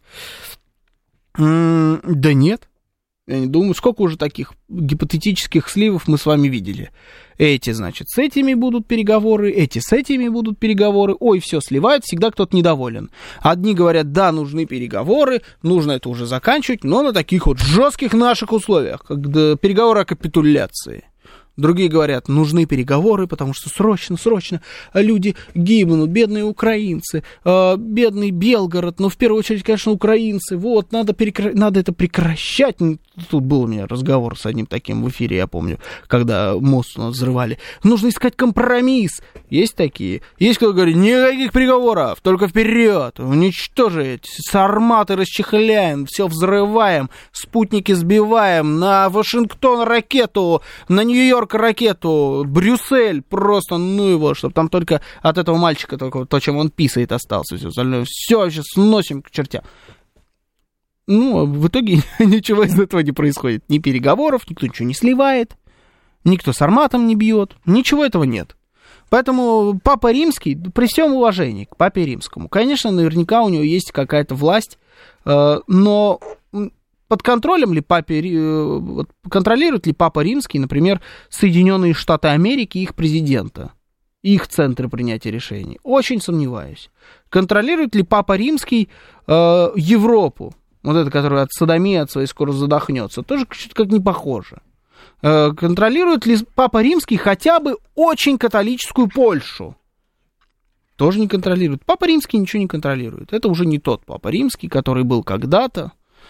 М-м, да нет. Я не думаю, сколько уже таких гипотетических сливов мы с вами видели. Эти, значит, с этими будут переговоры, эти с этими будут переговоры. Ой, все сливают, всегда кто-то недоволен. Одни говорят, да, нужны переговоры, нужно это уже заканчивать, но на таких вот жестких наших условиях, когда переговоры о капитуляции. Другие говорят, нужны переговоры, потому что срочно, срочно люди гибнут, бедные украинцы, э, бедный Белгород, но в первую очередь, конечно, украинцы, вот, надо, перекра... надо это прекращать. Тут был у меня разговор с одним таким в эфире, я помню, когда мост у нас взрывали. Нужно искать компромисс. Есть такие. Есть кто говорит, никаких переговоров, только вперед, уничтожить, сарматы расчехляем, все взрываем, спутники сбиваем, на Вашингтон ракету, на Нью-Йорк ракету, Брюссель, просто, ну его, чтобы там только от этого мальчика только то, чем он писает, остался, все остальное, все вообще сносим к чертям. Ну, в итоге ничего из этого не происходит. Ни переговоров, никто ничего не сливает, никто с арматом не бьет, ничего этого нет. Поэтому Папа Римский, при всем уважении к Папе Римскому, конечно, наверняка у него есть какая-то власть, но под контролем ли Папе, контролирует ли Папа Римский, например, Соединенные Штаты Америки и их президента, их центры принятия решений? Очень сомневаюсь. Контролирует ли Папа Римский э, Европу, вот это, которая от содомии от своей скоро задохнется? Тоже что-то как не похоже. Э, контролирует ли Папа Римский хотя бы очень католическую Польшу? Тоже не контролирует. Папа Римский ничего не контролирует. Это уже не тот Папа Римский, который был когда-то,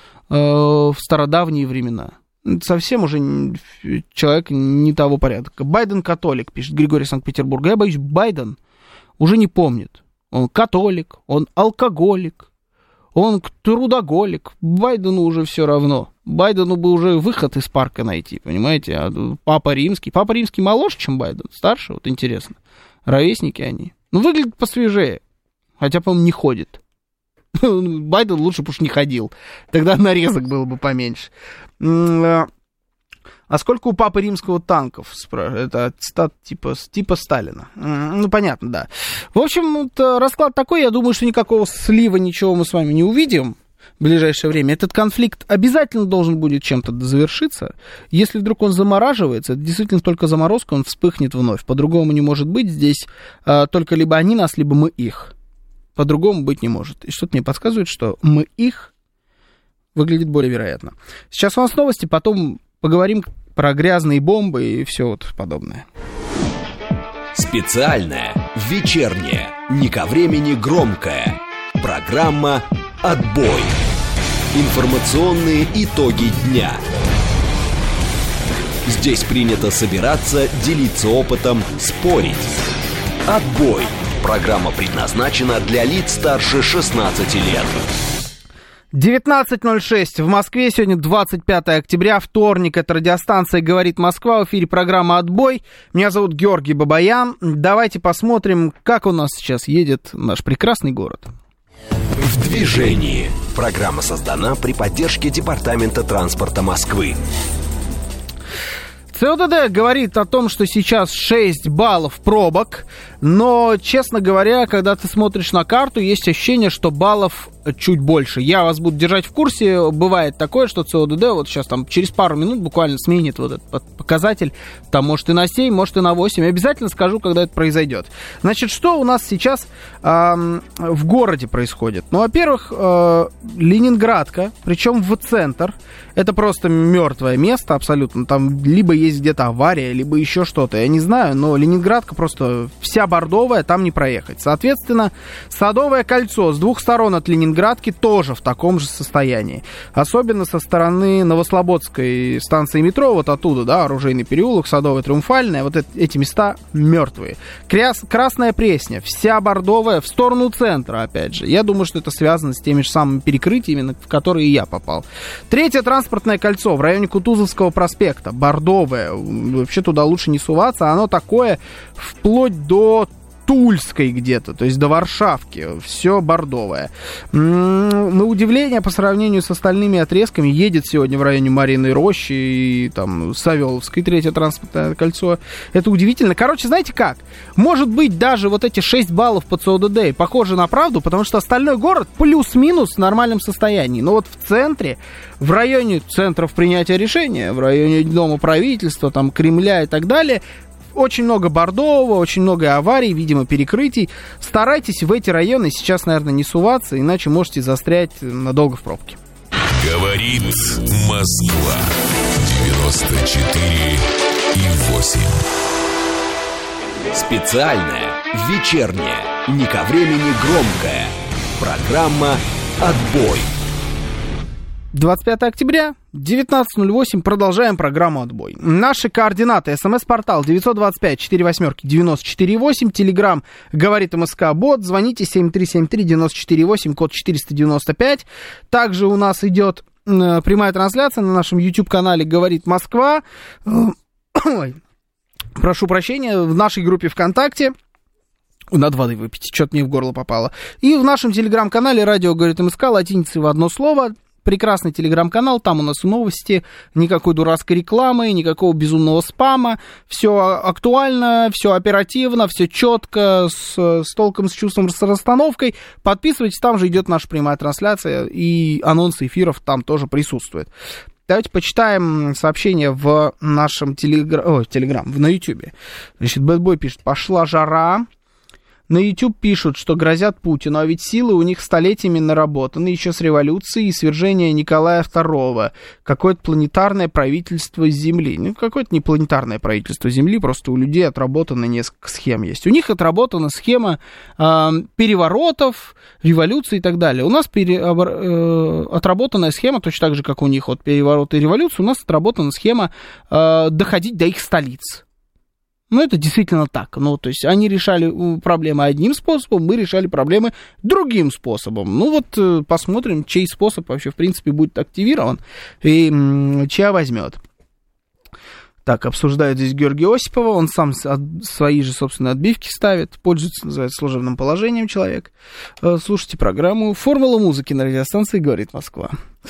в стародавние времена. Совсем уже человек не того порядка. Байден католик, пишет Григорий Санкт-Петербурга. Я боюсь, Байден уже не помнит. Он католик, он алкоголик, он трудоголик. Байдену уже все равно. Байдену бы уже выход из парка найти, понимаете? А Папа Римский. Папа Римский моложе, чем Байден, старше, вот интересно. Ровесники они. Ну, выглядит посвежее. Хотя, по-моему, не ходит. Байден лучше бы уж не ходил. Тогда нарезок было бы поменьше. А сколько у Папы Римского танков? Это цитат типа, типа Сталина. Ну, понятно, да. В общем, вот, расклад такой. Я думаю, что никакого слива, ничего мы с вами не увидим в ближайшее время. Этот конфликт обязательно должен будет чем-то завершиться. Если вдруг он замораживается, это действительно только заморозка, он вспыхнет вновь. По-другому не может быть. Здесь а, только либо они нас, либо мы их. По-другому быть не может. И что-то мне подсказывает, что мы их выглядит более вероятно. Сейчас у нас новости, потом поговорим про грязные бомбы и все вот подобное. Специальная, вечерняя, не ко времени громкая. Программа «Отбой». Информационные итоги дня. Здесь принято собираться, делиться опытом, спорить. «Отбой». Программа предназначена для лиц старше шестнадцати лет. девятнадцать ноль шесть в Москве, сегодня двадцать пятое октября, вторник, это радиостанция «Говорит Москва», в эфире программа «Отбой». Меня зовут Георгий Бабаян. Давайте посмотрим, как у нас сейчас едет наш прекрасный город. В движении. Программа создана при поддержке Департамента транспорта Москвы. ЦОДД говорит о том, что сейчас шесть баллов пробок, но, честно говоря, когда ты смотришь на карту, есть ощущение, что баллов чуть больше. Я вас буду держать в курсе. Бывает такое, что ЦОДД вот сейчас там через пару минут буквально сменит вот этот показатель. Там может и на семь, может и на восемь. Обязательно скажу, когда это произойдет. Значит, что у нас сейчас э, в городе происходит? Ну, во-первых, э, Ленинградка, причем в центр. Это просто мертвое место абсолютно. Там либо есть где-то авария, либо еще что-то. Я не знаю, но Ленинградка просто вся бордовая, там не проехать. Соответственно, Садовое кольцо с двух сторон от Ленинградки тоже в таком же состоянии. Особенно со стороны Новослободской станции метро, вот оттуда, да, Оружейный переулок, Садовая, Триумфальная, вот это, эти места мертвые. Кряс, Красная Пресня, вся бордовая, в сторону центра, опять же. Я думаю, что это связано с теми же самыми перекрытиями, в которые я попал. Третье транспортное кольцо в районе Кутузовского проспекта, бордовое. Вообще туда лучше не суваться, оно такое вплоть до Тульской где-то, то есть до Варшавки, все бордовое. На удивление, по сравнению с остальными отрезками, едет сегодня в районе Марьиной Рощи и там Савеловской, третье транспортное кольцо. Это удивительно. Короче, знаете как? Может быть, даже вот эти шесть баллов по ЦОДД похожи на правду, потому что остальной город плюс-минус в нормальном состоянии. Но вот в центре, в районе центров принятия решения, в районе Дома правительства, там, Кремля и так далее, очень много бордового, очень много аварий, видимо, перекрытий. Старайтесь в эти районы сейчас, наверное, не суваться, иначе можете застрять надолго в пробке. Говорит Москва. девяносто четыре и восемь. Специальная, вечерняя, не ко времени громкая. Программа «Отбой». двадцать пятое октября, девятнадцать ноль восемь, продолжаем программу «Отбой». Наши координаты: смс-портал девять два пять четыре восемь девяносто четыре восемь, телеграм «Говорит МСК Бот», звоните семь три семь три девяносто четыре восемь, код четыреста девяносто пять. Также у нас идет э, прямая трансляция на нашем YouTube-канале «Говорит Москва». Ой, прошу прощения, в нашей группе ВКонтакте. Надо воды выпить, что-то мне в горло попало. И в нашем телеграм-канале «Радио Говорит МСК», латиницей в одно слово. Прекрасный телеграм-канал, там у нас новости, никакой дурацкой рекламы, никакого безумного спама, все актуально, все оперативно, все четко, с, с толком, с чувством, с расстановкой. Подписывайтесь, там же идет наша прямая трансляция, и анонсы эфиров там тоже присутствуют. Давайте почитаем сообщение в нашем телеграм, ой, телеграм, на ютубе. Значит, Бэтбой пишет: пошла жара. На YouTube пишут, что грозят Путину, а ведь силы у них столетиями наработаны, еще с революции и свержения Николая второго. Какое-то планетарное правительство Земли. Ну, какое-то не планетарное правительство Земли, просто у людей отработано несколько схем есть. У них отработана схема э, переворотов, революции и так далее. У нас пере, э, отработанная схема, точно так же, как у них от переворота и революции, у нас отработана схема э, доходить до их столиц. Ну, это действительно так. Ну, то есть они решали проблемы одним способом, мы решали проблемы другим способом. Ну, вот посмотрим, чей способ вообще, в принципе, будет активирован и м- чья возьмет. Так, обсуждают здесь Георгия Осипова, он сам свои же, собственно, отбивки ставит, пользуется, называется, служебным положением человек. Слушайте программу «Формула музыки» на радиостанции «Говорит Москва».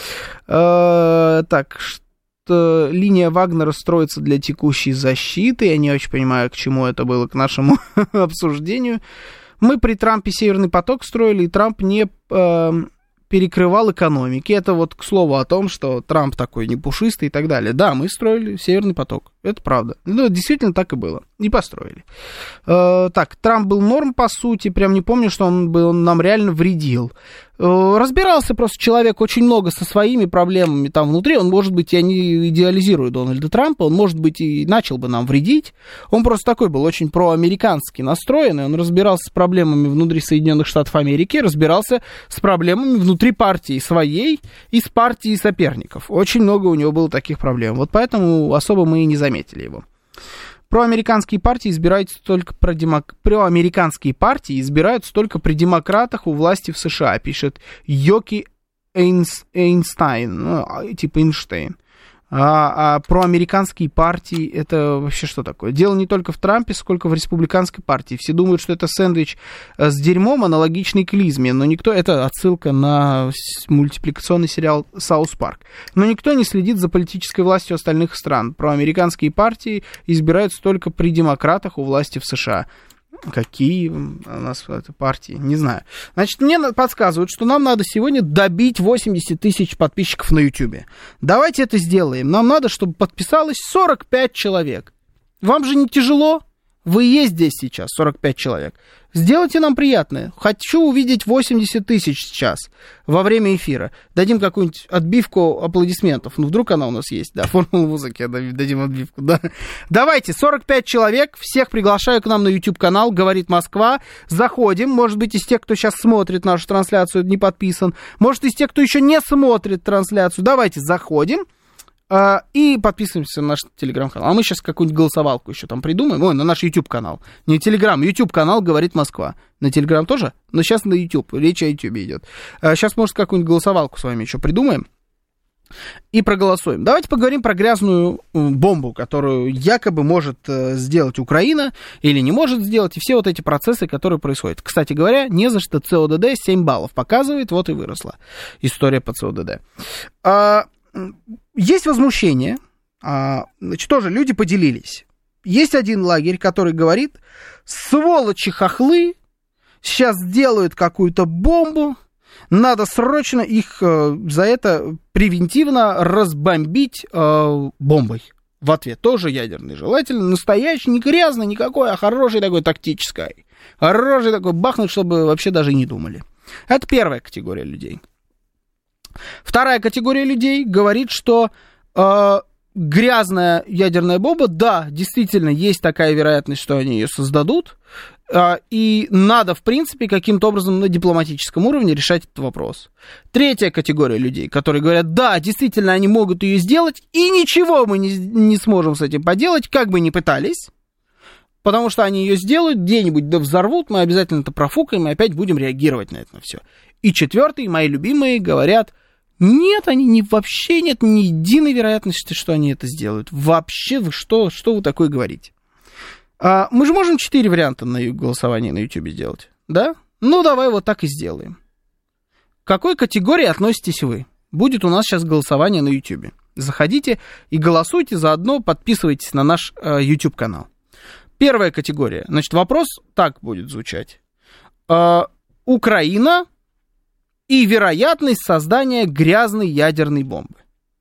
Так, что? Линия Вагнера строится для текущей защиты. Я не очень понимаю, к чему это было, к нашему обсуждению. Мы при Трампе Северный поток строили, и Трамп не э, перекрывал экономики. Это вот к слову о том, что Трамп такой непушистый и так далее. Да, мы строили Северный поток. Это правда. Ну, действительно так и было. И построили. Э, так, Трамп был норм, по сути. Прям не помню, что он, был, он нам реально вредил. Разбирался просто человек очень много со своими проблемами там внутри. Он, может быть, я не идеализирую Дональда Трампа, он, может быть, и начал бы нам вредить. Он просто такой был очень проамерикански настроенный. Он разбирался с проблемами внутри Соединенных Штатов Америки, разбирался с проблемами внутри партии своей и с партией соперников. Очень много у него было таких проблем. Вот поэтому особо мы и не заметили его. Проамериканские партии избираются только про демок... Проамериканские партии избираются только при демократах у власти в США, пишет Йоки Эйнстайн, ну, типа Эйнштейн. А, а проамериканские партии, это вообще что такое? Дело не только в Трампе, сколько в республиканской партии. Все думают, что это сэндвич с дерьмом, аналогичный клизме, но никто... Это отсылка на мультипликационный сериал «Саус Парк». Но никто не следит за политической властью остальных стран. Проамериканские партии избираются только при демократах у власти в США. Какие у нас это партии? Не знаю. Значит, мне подсказывают, что нам надо сегодня добить восемьдесят тысяч подписчиков на Ютьюбе. Давайте это сделаем. Нам надо, чтобы подписалось сорок пять человек. Вам же не тяжело? Вы есть здесь сейчас, сорок пять человек. Сделайте нам приятное. Хочу увидеть восемьдесят тысяч сейчас во время эфира. Дадим какую-нибудь отбивку аплодисментов. Ну, вдруг она у нас есть. Да, формула музыки, дадим отбивку. Да. Давайте, сорок пять человек. Всех приглашаю к нам на YouTube-канал «Говорит Москва». Заходим. Может быть, из тех, кто сейчас смотрит нашу трансляцию, не подписан. Может, из тех, кто еще не смотрит трансляцию. Давайте, заходим. И подписываемся на наш телеграм-канал. А мы сейчас какую-нибудь голосовалку еще там придумаем. Ой, на наш YouTube-канал. Не телеграм, YouTube-канал «Говорит Москва». На телеграм тоже? Но сейчас на YouTube. Речь о YouTube идет. Сейчас, может, какую-нибудь голосовалку с вами еще придумаем. И проголосуем. Давайте поговорим про грязную бомбу, которую якобы может сделать Украина или не может сделать. И все вот эти процессы, которые происходят. Кстати говоря, не за что ЦОДД семь баллов показывает. Вот и выросла история по ЦОДД. Есть возмущение, значит, тоже люди поделились. Есть один лагерь, который говорит, сволочи хохлы сейчас делают какую-то бомбу, надо срочно их за это превентивно разбомбить бомбой. В ответ тоже ядерный, желательно настоящий, не грязный никакой, а хороший такой тактический. Хороший такой бахнуть, чтобы вообще даже не думали. Это первая категория людей. Вторая категория людей говорит, что э, грязная ядерная бомба, да, действительно, есть такая вероятность, что они ее создадут, э, и надо, в принципе, каким-то образом на дипломатическом уровне решать этот вопрос. Третья категория людей, которые говорят, да, действительно, они могут ее сделать, и ничего мы не, не сможем с этим поделать, как бы ни пытались, потому что они ее сделают, где-нибудь да взорвут, мы обязательно это профукаем, и опять будем реагировать на это на все. И четвертый, мои любимые, говорят, нет, они не, вообще нет ни единой вероятности, что они это сделают. Вообще, вы что, что вы такое говорите? А, мы же можем четыре варианта на голосование на YouTube сделать, да? Ну, давай вот так и сделаем. К какой категории относитесь вы? Будет у нас сейчас голосование на YouTube. Заходите и голосуйте, заодно подписывайтесь на наш э, YouTube-канал. Первая категория. Значит, вопрос так будет звучать. Э, Украина... и вероятность создания грязной ядерной бомбы.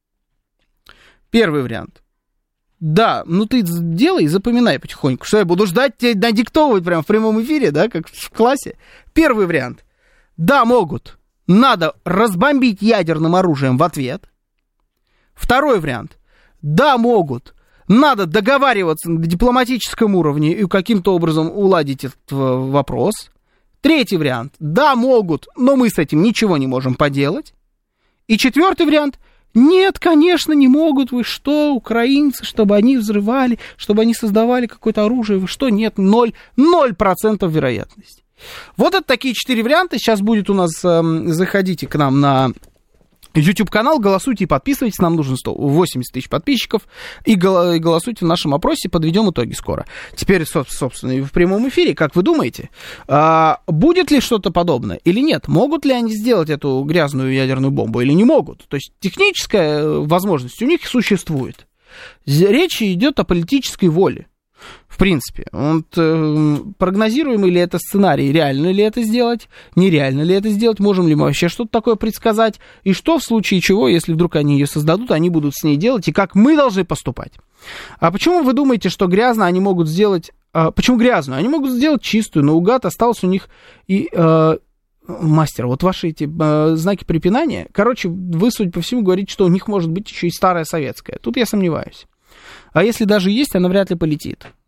Первый вариант. Да, ну ты делай, запоминай потихоньку, что я буду ждать тебя надиктовывать прямо в прямом эфире, да, как в классе. Первый вариант. Да, могут. Надо разбомбить ядерным оружием в ответ. Второй вариант. Да, могут. Надо договариваться на дипломатическом уровне и каким-то образом уладить этот вопрос. Третий вариант. Да, могут, но мы с этим ничего не можем поделать. И четвертый вариант. Нет, конечно, не могут. Вы что, украинцы, чтобы они взрывали, чтобы они создавали какое-то оружие. Вы что, нет, ноль, ноль процентов вероятности. Вот это такие четыре варианта. Сейчас будет у нас, э, заходите к нам на YouTube-канал, голосуйте и подписывайтесь, нам нужно сто восемьдесят тысяч подписчиков, и голосуйте в нашем опросе, подведем итоги скоро. Теперь, собственно, в прямом эфире, как вы думаете, будет ли что-то подобное или нет? Могут ли они сделать эту грязную ядерную бомбу или не могут? То есть техническая возможность у них существует. Речь идет о политической воле. В принципе, вот, э, прогнозируемый ли это сценарий, реально ли это сделать, нереально ли это сделать, можем ли мы вообще что-то такое предсказать, и что в случае чего, если вдруг они ее создадут, они будут с ней делать, и как мы должны поступать. А почему вы думаете, что грязно они могут сделать, э, почему грязную? Они могут сделать чистую, наугад осталось у них и... Э, мастер, вот ваши эти э, знаки препинания, короче, вы, судя по всему, говорите, что у них может быть еще и старая советская. Тут я сомневаюсь. А если даже есть, она вряд ли полетит.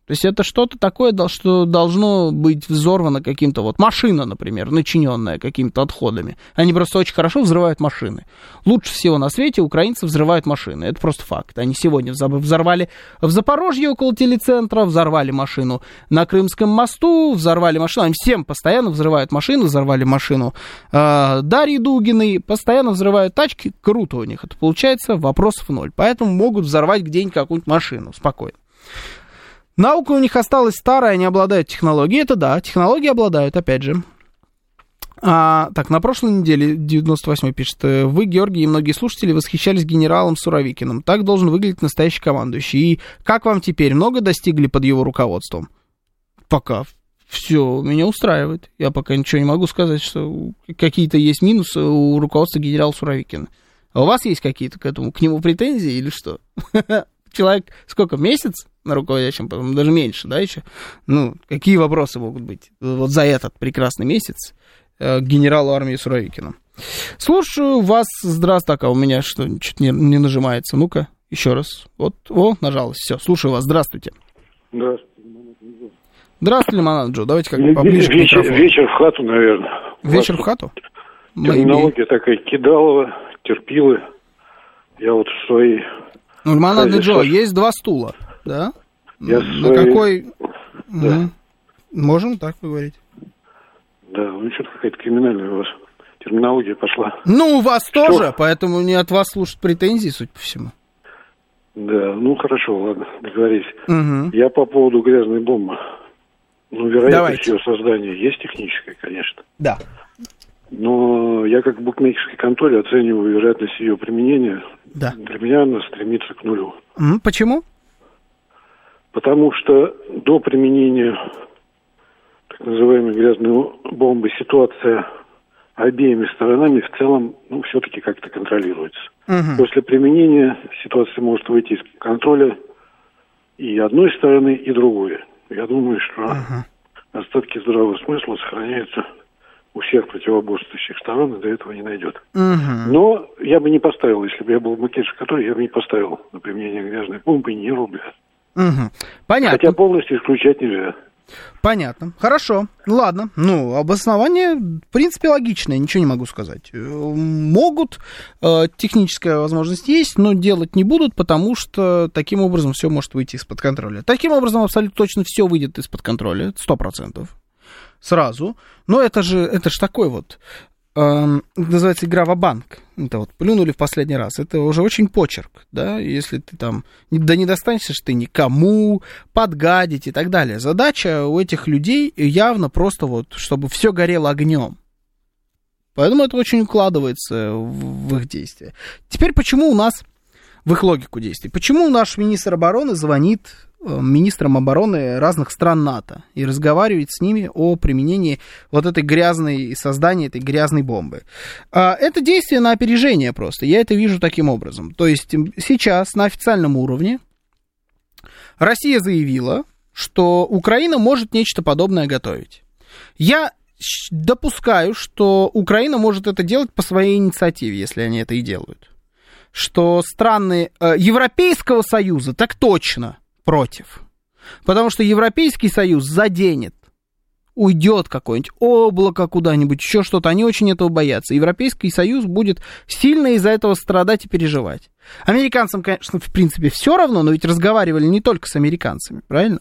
То есть это что-то такое, что должно быть взорвано каким-то, вот машина, например, начиненная какими-то отходами. Они просто очень хорошо взрывают машины. Лучше всего на свете украинцы взрывают машины, это просто факт. Они сегодня взорвали в Запорожье около телецентра, взорвали машину на Крымском мосту, взорвали машину, они всем постоянно взрывают машины, взорвали машину э, Дарьи Дугиной, постоянно взрывают тачки, круто у них это получается, вопросов ноль. Поэтому могут взорвать где-нибудь какую-нибудь машину, спокойно. Наука у них осталась старая, они обладают технологией. Это да, технологии обладают, опять же. А, так, на прошлой неделе, девяносто восьмой пишет, вы, Георгий, и многие слушатели восхищались генералом Суровикиным. Так должен выглядеть настоящий командующий. И как вам теперь? Много достигли под его руководством? Пока все меня устраивает. Я пока ничего не могу сказать, что какие-то есть минусы у руководства генерала Суровикина. А у вас есть какие-то к этому, к нему претензии или что? Человек сколько, месяц на руководящем, даже меньше, да, еще? Ну, какие вопросы могут быть вот за этот прекрасный месяц э, к генералу армии Суровикину? Слушаю вас, здравствуйте, а у меня что, что-то не, не нажимается, ну-ка, еще раз, вот, о, нажалось, все, слушаю вас, здравствуйте. Здравствуйте. Здравствуйте, Лимонад Джо, давайте как-то поближе вечер, к микрофону. Вечер в хату, наверное. Вечер в хату? Терминология такая, кидалова, терпилы, я вот в своей... Ну, Лимонад Джо, есть два стула, да? Я На своей... какой... Да. Угу. Можем так поговорить? Да, ну что-то какая-то криминальная у вас терминология пошла. Ну, у вас Что? тоже, поэтому не от вас слушать претензии, судя по всему. Да, ну хорошо, ладно, договорились. Угу. Я по поводу грязной бомбы. Ну, вероятность Давайте. ее создания есть техническая, конечно. Да. Но я как в букмекерской конторе оцениваю вероятность ее применения. Да. Для меня она стремится к нулю. М, Почему? Потому что до применения так называемой грязной бомбы ситуация обеими сторонами в целом, ну, все-таки как-то контролируется. Угу. После применения ситуация может выйти из контроля и одной стороны, и другой. Я думаю, что угу. остатки здравого смысла сохраняются у всех противоборствующих сторон, и до этого не найдет. Угу. Но я бы не поставил, если бы я был в букмекерской конторе, я бы не поставил на применение грязной бомбы ни рубля. Угу. Понятно. Хотя полностью исключать нельзя. Понятно. Хорошо. Ладно. Ну, обоснование, в принципе, логичное, ничего не могу сказать. Могут, э, техническая возможность есть, но делать не будут, потому что таким образом все может выйти из-под контроля. Таким образом, абсолютно точно все выйдет из-под контроля, сто процентов. Сразу. Но это же, это же такой вот, э, называется игра ва-банк. Это вот плюнули в последний раз. Это уже очень почерк, да, если ты там, да не достанешься ты никому, подгадить и так далее. Задача у этих людей явно просто вот, чтобы все горело огнем. Поэтому это очень укладывается в, в их действия. Теперь почему у нас, в их логику действий, почему наш министр обороны звонит министрам обороны разных стран НАТО и разговаривает с ними о применении вот этой грязной, создании этой грязной бомбы. Это действие на опережение просто, я это вижу таким образом. То есть сейчас на официальном уровне Россия заявила, что Украина может нечто подобное готовить. Я допускаю, что Украина может это делать по своей инициативе, если они это и делают. Что страны Европейского Союза так точно против. Потому что Европейский Союз заденет, уйдет какое-нибудь облако куда-нибудь, еще что-то. Они очень этого боятся. Европейский Союз будет сильно из-за этого страдать и переживать. Американцам, конечно, в принципе, все равно, но ведь разговаривали не только с американцами, правильно?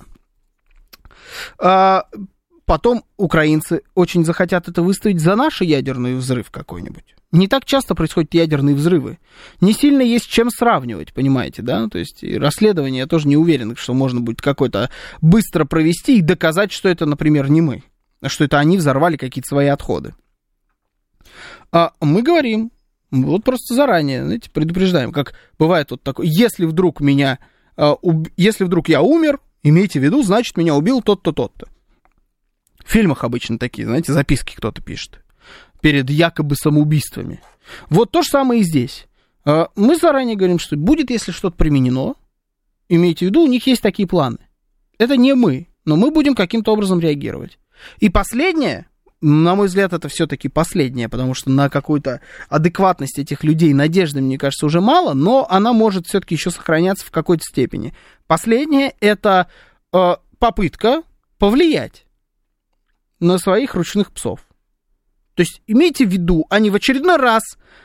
А потом украинцы очень захотят это выставить за наш ядерный взрыв какой-нибудь. Не так часто происходят ядерные взрывы. Не сильно есть чем сравнивать, понимаете, да? То есть и расследование, я тоже не уверен, что можно будет какое-то быстро провести и доказать, что это, например, не мы, а что это они взорвали какие-то свои отходы. А мы говорим, вот просто заранее, знаете, предупреждаем, как бывает вот такое, если вдруг меня, если вдруг я умер, имейте в виду, значит, меня убил тот-то, тот-то. В фильмах обычно такие, знаете, записки кто-то пишет перед якобы самоубийствами. Вот то же самое и здесь. Мы заранее говорим, что будет, если что-то применено, имейте в виду, у них есть такие планы. Это не мы, но мы будем каким-то образом реагировать. И последнее, на мой взгляд, это все-таки последнее, потому что на какую-то адекватность этих людей надежды, мне кажется, уже мало, но она может все-таки еще сохраняться в какой-то степени. Последнее, это попытка повлиять на своих ручных псов. То есть имейте в виду, они в очередной раз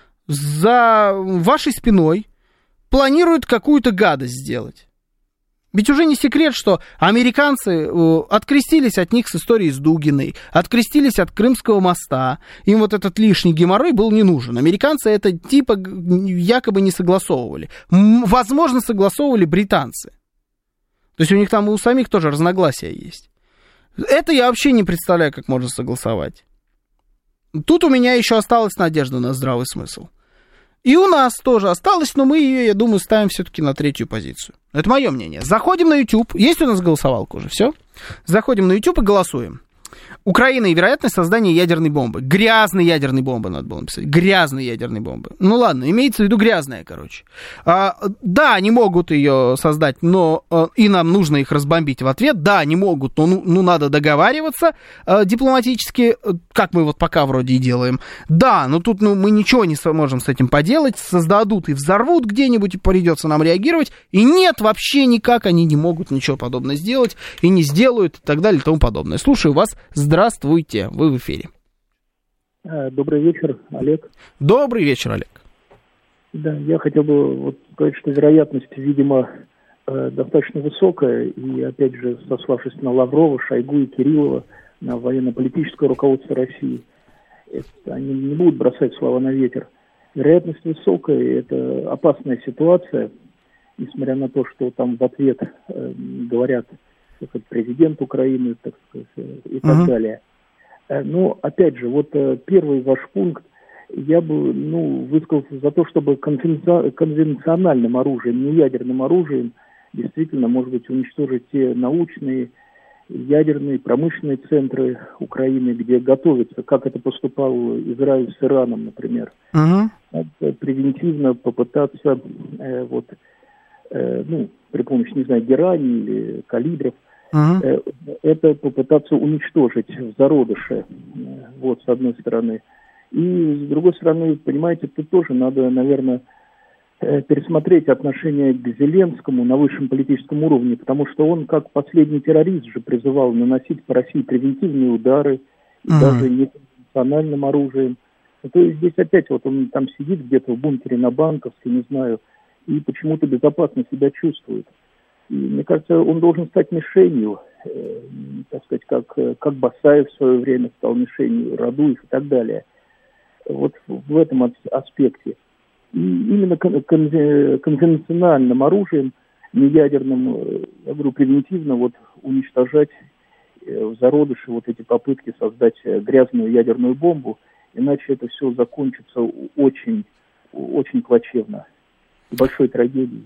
за вашей спиной планируют какую-то гадость сделать. Ведь уже не секрет, что американцы открестились от них с историей с Дугиной, открестились от Крымского моста. Им вот этот лишний геморрой был не нужен. Американцы это типа якобы не согласовывали. Возможно, согласовывали британцы. То есть у них там у самих тоже разногласия есть. Это я вообще не представляю, как можно согласовать. Тут у меня еще осталась надежда на здравый смысл. И у нас тоже осталось, но мы ее, я думаю, ставим все-таки на третью позицию. Это мое мнение. Заходим на YouTube. Есть у нас голосовалка уже? Все? Заходим на YouTube и голосуем. Украина и вероятность создания ядерной бомбы. Грязной ядерной бомбы надо было написать. Грязной ядерной бомбы. Ну ладно, имеется в виду грязная, короче. А, да, они могут ее создать, но а, и нам нужно их разбомбить в ответ. Да, они могут, но ну, ну надо договариваться а, дипломатически, как мы вот пока вроде и делаем. Да, но тут ну, мы ничего не сможем с этим поделать. Создадут и взорвут где-нибудь, и придется нам реагировать. И нет, вообще никак они не могут ничего подобного сделать, и не сделают, и так далее, и тому подобное. Слушаю вас. Здравствуйте, вы в эфире. Добрый вечер, Олег. Добрый вечер, Олег. Да, я хотел бы вот сказать, что вероятность, видимо, достаточно высокая, и опять же, сославшись на Лаврова, Шойгу и Кириллова, на военно-политическое руководство России, это, они не будут бросать слова на ветер. Вероятность высокая, и это опасная ситуация, несмотря на то, что там в ответ э, говорят президент Украины, так сказать, и так uh-huh. далее. Но, опять же, вот первый ваш пункт, я бы, ну, высказался за то, чтобы конвенциональным оружием, не ядерным оружием, действительно, может быть, уничтожить те научные, ядерные, промышленные центры Украины, где готовятся, как это поступал Израиль с Ираном, например. Uh-huh. Превентивно попытаться, э, вот, э, ну, при помощи, не знаю, герани или калибров, Uh-huh. это попытаться уничтожить в зародыше, вот, с одной стороны. И, с другой стороны, понимаете, тут тоже надо, наверное, пересмотреть отношение к Зеленскому на высшем политическом уровне, потому что он, как последний террорист, же призывал наносить по России превентивные удары, и uh-huh. даже неконвенциональным оружием. То есть здесь опять вот он там сидит где-то в бункере на Банковской, не знаю, и почему-то безопасно себя чувствует. И, мне кажется, он должен стать мишенью, э, так сказать, как, как Басаев в свое время стал мишенью, Радуев и так далее. Вот в этом аспекте. И именно кон- кон- конвенциональным оружием, не ядерным, я говорю, превентивно вот уничтожать в зародыше вот эти попытки создать грязную ядерную бомбу, иначе это все закончится очень, очень плачевно, большой трагедией.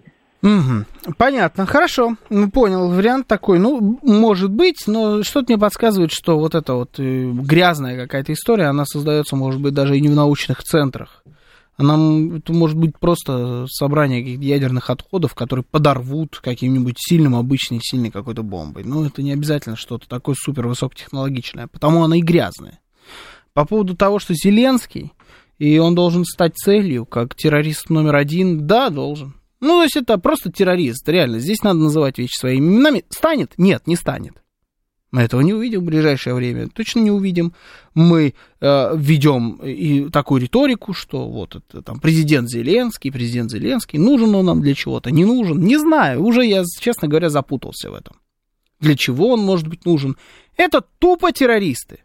Угу. Понятно, хорошо, понял, вариант такой, ну, может быть, но что-то мне подсказывает, что вот эта вот грязная какая-то история, она создается, может быть, даже и не в научных центрах. Она, это может быть просто собрание каких-то ядерных отходов, которые подорвут каким-нибудь сильным, обычной, сильной какой-то бомбой. Но это не обязательно что-то такое супер высокотехнологичное, потому она и грязная. По поводу того, что Зеленский, и он должен стать целью, как террорист номер один, да, должен. Ну, то есть это просто террорист, реально. Здесь надо называть вещи своими именами. Станет? Нет, не станет. Мы этого не увидим в ближайшее время. Точно не увидим. Мы э, ведем и такую риторику, что вот это там президент Зеленский, президент Зеленский. Нужен он нам для чего-то? Не нужен? Не знаю. Уже я, честно говоря, запутался в этом. Для чего он может быть нужен? Это тупо террористы.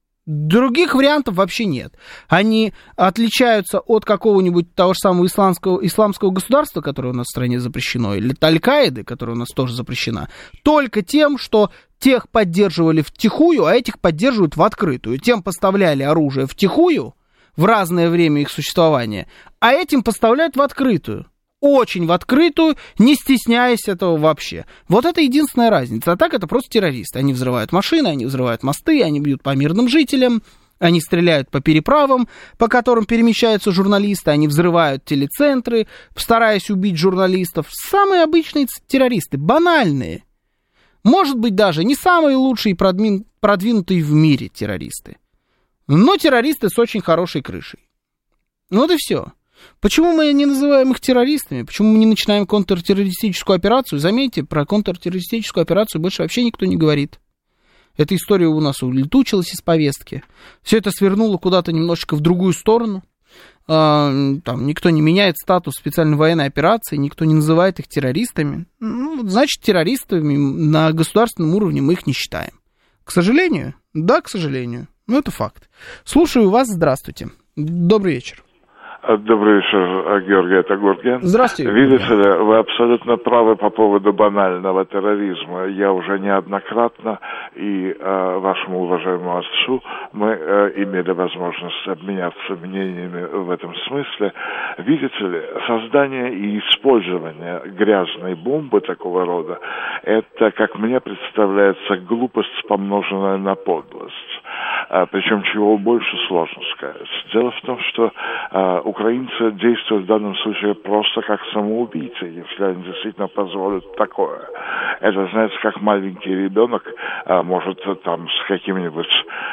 Других вариантов вообще нет. Они отличаются от какого-нибудь того же самого исламского, исламского государства, которое у нас в стране запрещено, или Аль-Каиды, которая у нас тоже запрещена, только тем, что тех поддерживали втихую, а этих поддерживают в открытую. Тем поставляли оружие втихую в разное время их существования, а этим поставляют в открытую. Очень в открытую, не стесняясь этого вообще. Вот это единственная разница. А так это просто террористы. Они взрывают машины, они взрывают мосты, они бьют по мирным жителям, они стреляют по переправам, по которым перемещаются журналисты, они взрывают телецентры, стараясь убить журналистов. Самые обычные террористы, банальные. Может быть, даже не самые лучшие и продвинутые в мире террористы. Но террористы с очень хорошей крышей. Вот и все. Почему мы не называем их террористами? Почему мы не начинаем контртеррористическую операцию? Заметьте, про контртеррористическую операцию больше вообще никто не говорит. Эта история у нас улетучилась из повестки. Все это свернуло куда-то немножечко в другую сторону. Там никто не меняет статус специальной военной операции, никто не называет их террористами. Ну, значит, террористами на государственном уровне мы их не считаем. К сожалению, да, к сожалению, но это факт. Слушаю вас, здравствуйте. Добрый вечер. Добрый вечер, Георгий, это Гурген. Здравствуйте. Видите ли, вы абсолютно правы по поводу банального терроризма. Я уже неоднократно и э, вашему уважаемому отцу мы э, имели возможность обменяться мнениями в этом смысле. Видите ли, создание и использование грязной бомбы такого рода, это, как мне представляется, глупость, помноженная на подлость. А, причем чего больше сложно сказать. Дело в том, что а, украинцы действуют в данном случае просто как самоубийцы, если они действительно позволят такое. Это, знаете, как маленький ребенок а, может там с каким-нибудь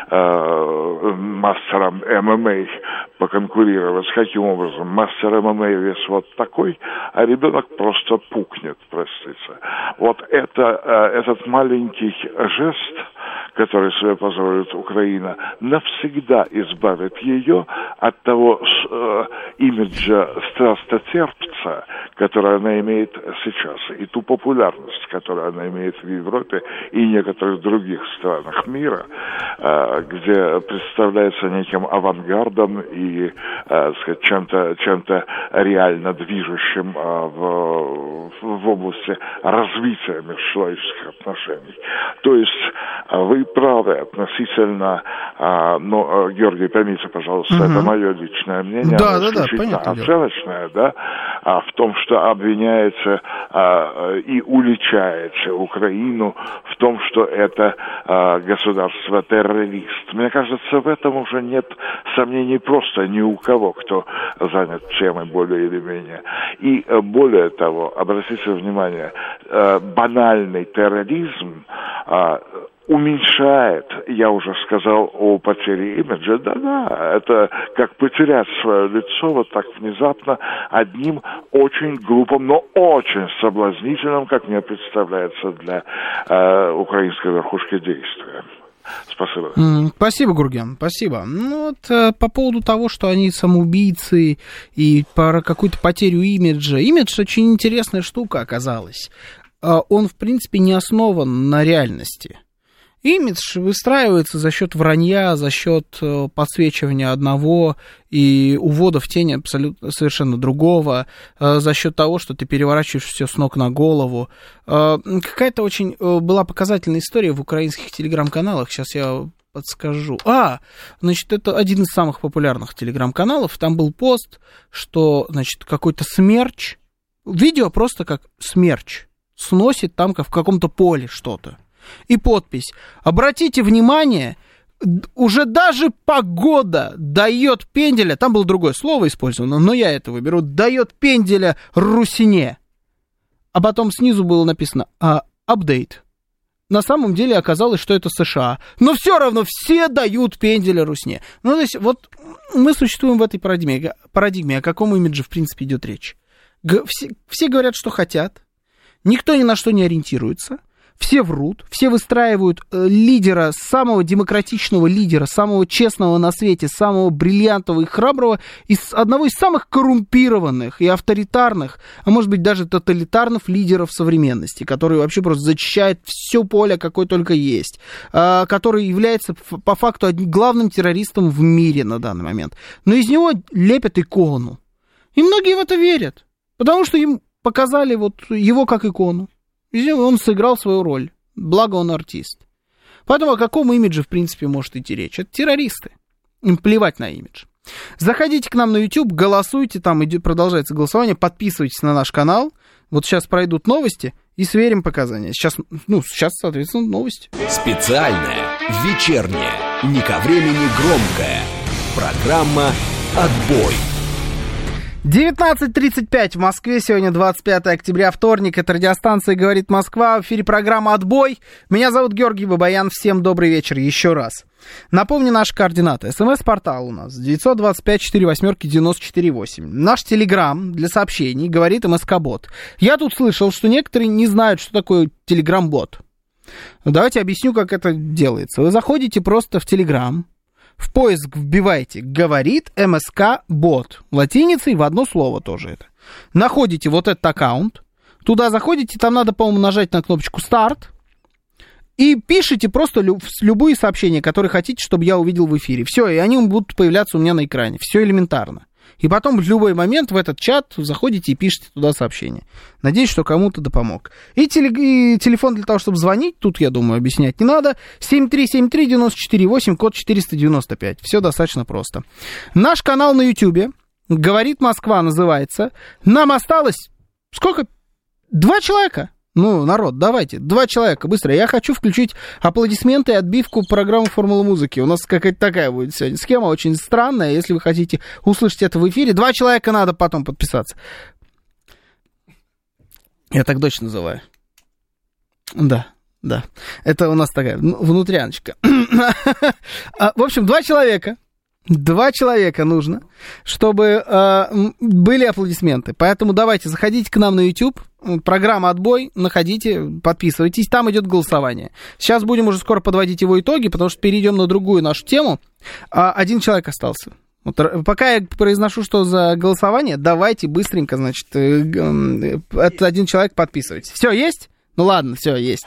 а, мастером эм эм а поконкурировать. Каким образом? Мастер эм эм а вес вот такой, а ребенок просто пукнет, простите. Вот это, а, этот маленький жест, который себе позволит Украина, навсегда избавит ее от того э, имиджа страстотерпца, который она имеет сейчас, и ту популярность, которую она имеет в Европе и некоторых других странах мира, э, где представляется неким авангардом и, э, сказать, чем-то, чем-то реально движущим э, в, в области развития межчеловеческих отношений. То есть вы правы относительно, а, но, Георгий, поймите, пожалуйста, угу. это мое личное мнение, да, оно да, исключительно да, оценочное, да, а, в том, что обвиняете а, и уличаете Украину в том, что это а, государство-террорист. Мне кажется, в этом уже нет сомнений просто ни у кого, кто занят темой более или менее. И более того, обратите внимание, банальный терроризм а, уменьшает, я уже сказал о потере имиджа, да-да, это как потерять свое лицо вот так внезапно одним очень глупым, но очень соблазнительным, как мне представляется, для э, украинской верхушки действия. Спасибо. Спасибо, Гурген, спасибо. Ну вот э, по поводу того, что они самоубийцы и про какую-то потерю имиджа. Имидж очень интересная штука оказалась. Э, он, в принципе, не основан на реальности. Имидж выстраивается за счет вранья, за счет подсвечивания одного и увода в тень абсолютно совершенно другого, за счет того, что ты переворачиваешь все с ног на голову. Какая-то очень была показательная история в украинских телеграм-каналах, сейчас я подскажу. А, значит, это один из самых популярных телеграм-каналов, там был пост, что, значит, какой-то смерч, видео просто как смерч, сносит там как в каком-то поле что-то. И подпись. Обратите внимание, уже даже погода дает пенделя, там было другое слово использовано, но я это выберу, дает пенделя Русине. А потом снизу было написано апдейт. На самом деле оказалось, что это США. Но все равно все дают пенделя Русине. Ну, то есть, вот мы существуем в этой парадигме. Парадигме, о каком имидже, в принципе, идет речь. Все, все говорят, что хотят. Никто ни на что не ориентируется. Все врут, все выстраивают э, лидера, самого демократичного лидера, самого честного на свете, самого бриллиантового и храброго, из одного из самых коррумпированных и авторитарных, а может быть даже тоталитарных лидеров современности, который вообще просто зачищает все поле, какое только есть, э, который является по факту одним главным террористом в мире на данный момент. Но из него лепят икону. И многие в это верят, потому что им показали вот его как икону. Он сыграл свою роль, благо он артист. Поэтому о каком имидже, в принципе, может идти речь? Это террористы. Им плевать на имидж. Заходите к нам на YouTube, голосуйте, там идет, продолжается голосование, подписывайтесь на наш канал. Вот сейчас пройдут новости и сверим показания. Сейчас, ну, сейчас, соответственно, новости. Специальная, вечерняя, не ко времени громкая. Программа «Отбой». девятнадцать тридцать пять в Москве, сегодня двадцать пятое октября, вторник, это радиостанция «Говорит Москва», в эфире программа «Отбой». Меня зовут Георгий Бабаян, всем добрый вечер еще раз. Напомню наши координаты. СМС-портал у нас девятьсот двадцать пять сорок восемь девяносто четыре восемь. Наш телеграм для сообщений «Говорит МСК-бот». Я тут слышал, что некоторые не знают, что такое телеграм-бот. Давайте объясню, как это делается. Вы заходите просто в телеграм, в поиск вбиваете «Говорит МСК-бот». Латиницей в одно слово тоже это. Находите вот этот аккаунт. Туда заходите, там надо, по-моему, нажать на кнопочку «Старт». И пишите просто лю- любые сообщения, которые хотите, чтобы я увидел в эфире. Все, и они будут появляться у меня на экране. Все элементарно. И потом в любой момент в этот чат заходите и пишите туда сообщения. Надеюсь, что кому-то да помог. И, теле- и телефон для того, чтобы звонить, тут, я думаю, объяснять не надо. семь три семь три девять четыре восемь, код четыреста девяносто пять. Все достаточно просто. Наш канал на Ютьюбе, «Говорит Москва» называется. Нам осталось сколько? Два человека. Ну, народ, давайте, два человека, быстро. Я хочу включить аплодисменты и отбивку программы «Формула музыки». У нас какая-то такая будет сегодня схема, очень странная. Если вы хотите услышать это в эфире, два человека надо потом подписаться. Я так дочь называю. Да, да. Это у нас такая внутряночка. В общем, два человека. Два человека нужно, чтобы э, были аплодисменты. Поэтому давайте, заходите к нам на YouTube, программа «Отбой», находите, подписывайтесь, там идет голосование. Сейчас будем уже скоро подводить его итоги, потому что перейдем на другую нашу тему. А, один человек остался. Вот, пока я произношу, что за голосование, давайте быстренько, значит, э, э, этот один человек подписывайтесь. Все, есть? Ну ладно, все, есть.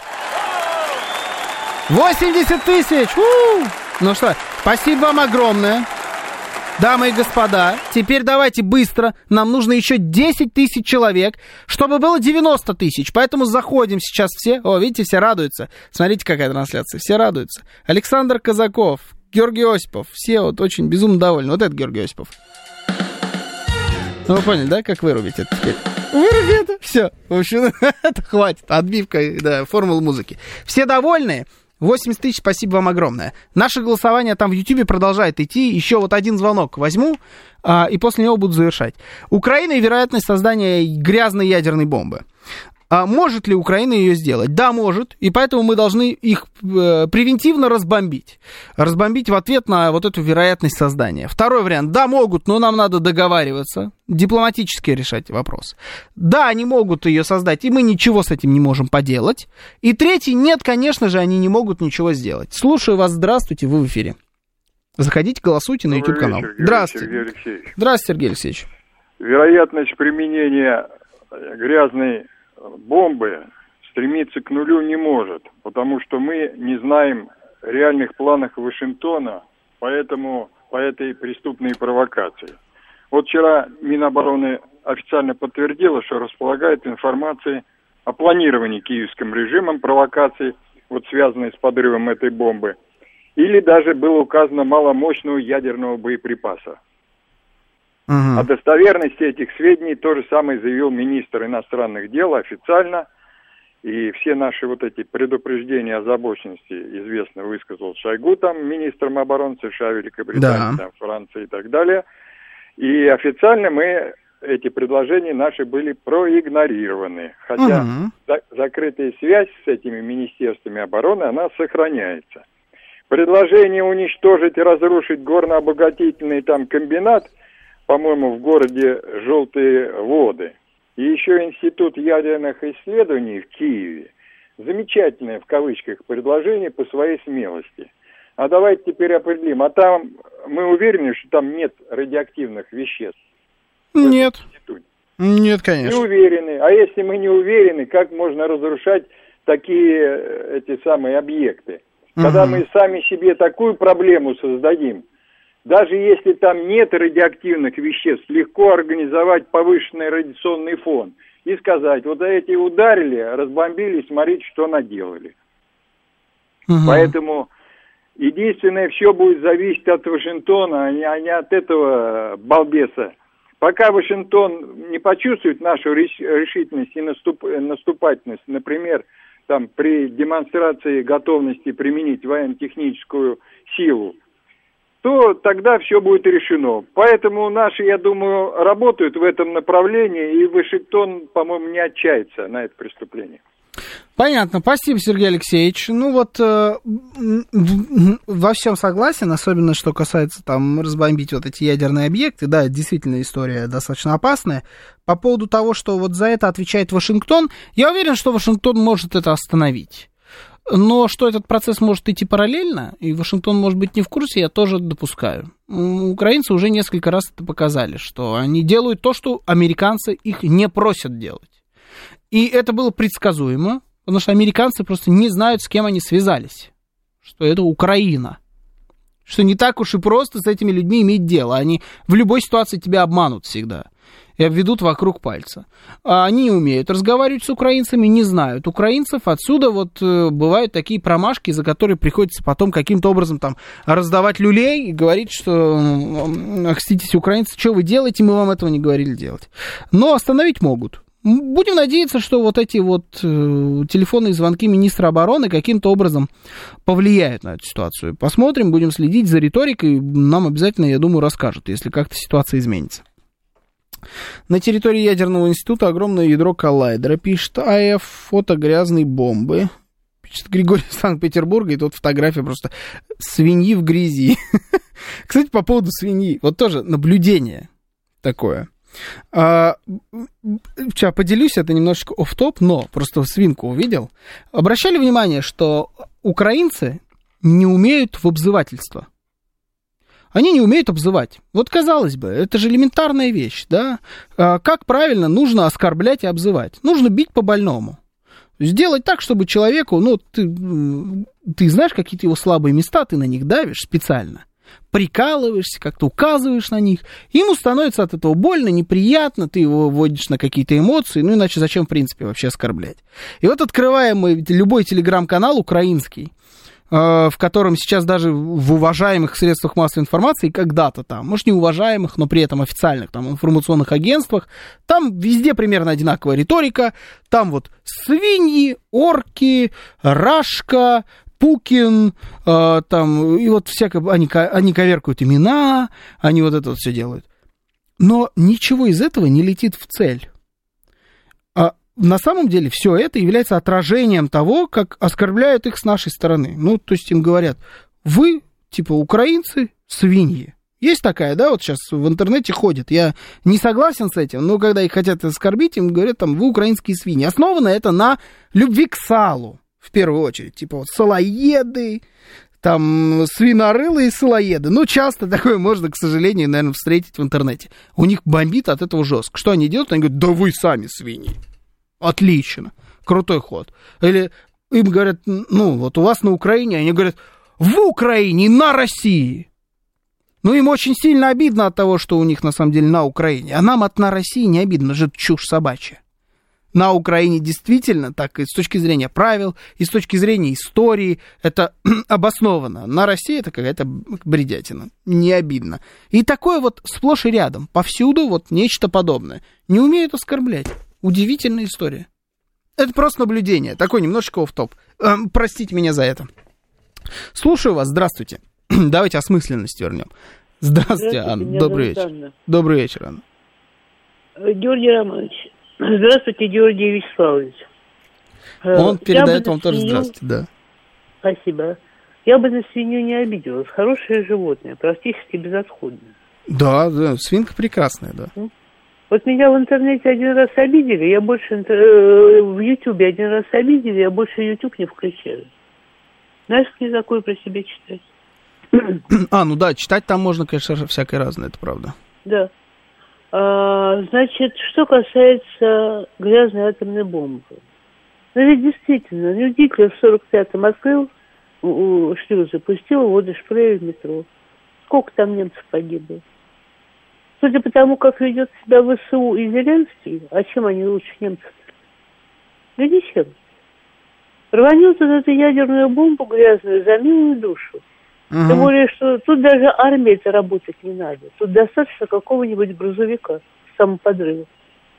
восемьдесят тысяч! У-у-у! Ну что, спасибо вам огромное, дамы и господа. Теперь давайте быстро, нам нужно еще десять тысяч человек, чтобы было девяносто тысяч. Поэтому заходим сейчас все. О, видите, все радуются. Смотрите, какая трансляция, все радуются. Александр Казаков, Георгий Осипов, все вот очень безумно довольны. Вот это Георгий Осипов. Ну, вы поняли, да, как вырубить это теперь? Выруби это, все. В общем, это хватит. Отбивка, да, формула музыки. Все довольны? восемьдесят тысяч, спасибо вам огромное. Наше голосование там в Ютьюбе продолжает идти. Еще вот один звонок возьму, а, и после него буду завершать. Украина и вероятность создания грязной ядерной бомбы. А может ли Украина ее сделать? Да, может. И поэтому мы должны их э, превентивно разбомбить. Разбомбить в ответ на вот эту вероятность создания. Второй вариант. Да, могут, но нам надо договариваться. Дипломатически решать вопрос. Да, они могут ее создать, и мы ничего с этим не можем поделать. И третий. Нет, конечно же, они не могут ничего сделать. Слушаю вас. Здравствуйте, вы в эфире. Заходите, голосуйте на YouTube-канал. Здравствуйте. Сергей Алексеевич. Здравствуйте, Сергей Алексеевич. Вероятность применения грязной бомбы стремиться к нулю не может, потому что мы не знаем реальных планов Вашингтона, поэтому по этой преступной провокации. Вот вчера Минобороны официально подтвердила, что располагает информацией о планировании киевским режимом провокаций, вот связанной с подрывом этой бомбы, или даже было указано маломощного ядерного боеприпаса. Uh-huh. О достоверности этих сведений то же самое заявил министр иностранных дел официально, и все наши вот эти предупреждения о озабоченности известно высказал Шойгу, там, министром обороны США, Великобритании, да. там, Франции и так далее. И официально мы, эти предложения наши были проигнорированы, хотя uh-huh. за- закрытая связь с этими министерствами обороны, она сохраняется. Предложение уничтожить и разрушить горно-обогатительный там комбинат, по-моему, в городе Желтые Воды. И еще Институт ядерных исследований в Киеве. Замечательное, в кавычках, предложение по своей смелости. А давайте теперь определим. А там мы уверены, что там нет радиоактивных веществ? Нет. Нет, конечно. Не уверены. А если мы не уверены, как можно разрушать такие эти самые объекты? Когда угу. мы сами себе такую проблему создадим, даже если там нет радиоактивных веществ, легко организовать повышенный радиационный фон и сказать, вот эти ударили, разбомбили, смотрите, что наделали. Угу. Поэтому единственное, все будет зависеть от Вашингтона, а не, а не от этого балбеса. Пока Вашингтон не почувствует нашу решительность и наступ, наступательность, например, там, при демонстрации готовности применить военно-техническую силу, то тогда все будет решено. Поэтому наши, я думаю, работают в этом направлении, и Вашингтон, по-моему, не отчается на это преступление. Понятно, спасибо, Сергей Алексеевич. Ну вот э, во всем согласен, особенно что касается там разбомбить вот эти ядерные объекты. Да, действительно история достаточно опасная. По поводу того, что вот за это отвечает Вашингтон, я уверен, что Вашингтон может это остановить. Но что этот процесс может идти параллельно, и Вашингтон может быть не в курсе, я тоже допускаю. Украинцы уже несколько раз это показали, что они делают то, что американцы их не просят делать. И это было предсказуемо, потому что американцы просто не знают, с кем они связались. Что это Украина. Что не так уж и просто с этими людьми иметь дело. Они в любой ситуации тебя обманут всегда и обведут вокруг пальца. А они не умеют разговаривать с украинцами, не знают украинцев. Отсюда вот бывают такие промашки, за которые приходится потом каким-то образом там раздавать люлей и говорить, что окститесь, украинцы, что вы делаете, мы вам этого не говорили делать. Но остановить могут. Будем надеяться, что вот эти вот э, телефонные звонки министра обороны каким-то образом повлияют на эту ситуацию. Посмотрим, будем следить за риторикой. Нам обязательно, я думаю, расскажут, если как-то ситуация изменится. На территории ядерного института огромное ядро коллайдера. Пишет АЭФ, фото грязной бомбы. Пишет Григорий из Санкт-Петербурга, и тут фотография просто свиньи в грязи. Кстати, по поводу свиньи. Вот тоже наблюдение такое. А, сейчас поделюсь, это немножечко офф-топ, но просто свинку увидел. Обращали внимание, что украинцы не умеют в обзывательство. Они не умеют обзывать. Вот, казалось бы, это же элементарная вещь, да? А как правильно нужно оскорблять и обзывать? Нужно бить по больному. Сделать так, чтобы человеку, ну, ты, ты знаешь какие-то его слабые места, ты на них давишь специально. Прикалываешься, как-то указываешь на них, ему становится от этого больно, неприятно, ты его вводишь на какие-то эмоции, ну иначе зачем, в принципе, вообще оскорблять? И вот открываем мы любой телеграм-канал украинский, э, в котором сейчас даже в уважаемых средствах массовой информации, когда-то там, может, не уважаемых, но при этом официальных там информационных агентствах, там везде примерно одинаковая риторика, там вот свиньи, орки, рашка, Пукин, э, там, и вот всякое, они, они коверкают имена, они вот это вот все делают. Но ничего из этого не летит в цель. А на самом деле все это является отражением того, как оскорбляют их с нашей стороны. Ну, то есть им говорят, вы, типа, украинцы, свиньи. Есть такая, да, вот сейчас в интернете ходит. Я не согласен с этим, но когда их хотят оскорбить, им говорят, там, вы украинские свиньи. Основано это на любви к салу. В первую очередь, типа вот салоеды, там свинорылые салоеды. Ну, часто такое можно, к сожалению, наверное, встретить в интернете. У них бомбит от этого жестко. Что они делают? Они говорят, да вы сами свиньи. Отлично. Крутой ход. Или им говорят, ну, вот у вас на Украине, они говорят, в Украине, на России. Ну, им очень сильно обидно от того, что у них на самом деле на Украине. А нам от на России не обидно, это же чушь собачья. На Украине действительно, так и с точки зрения правил, и с точки зрения истории, это обосновано. На России это какая-то бредятина, не обидно. И такое вот сплошь и рядом, повсюду вот нечто подобное. Не умеют оскорблять. Удивительная история. Это просто наблюдение, такой немножечко офф-топ. Эм, простите меня за это. Слушаю вас, здравствуйте. Давайте осмысленность вернем. Здравствуйте, Анна, добрый вечер. Анна. Добрый вечер, Анна. Георгий Романович. Здравствуйте, Георгий Вячеславович. Он передает вам тоже здравствуйте, да. Спасибо. Я бы на свинью не обиделась. Хорошее животное, практически безотходное. Да, да, свинка прекрасная, да. Вот меня в интернете один раз обидели, я больше э, в Ютубе один раз обидели, я больше Ютуб не включаю. Знаешь, не такое про себя читать. А, ну да, читать там можно, конечно, всякое разное, это правда. Да. А, значит, что касается грязной атомной бомбы. Ну ведь действительно, ну Гитлер в сорок пятом открыл, шлюз запустил, водошпрей в метро. Сколько там немцев погибло? Судя по тому, как ведет себя ВСУ и Зеленский, а чем они лучше немцев? Да ничем. Рванет вот эту ядерную бомбу грязную за милую душу. Uh-huh. Тем более, что тут даже армии-то работать не надо. Тут достаточно какого-нибудь грузовика с самоподрывом.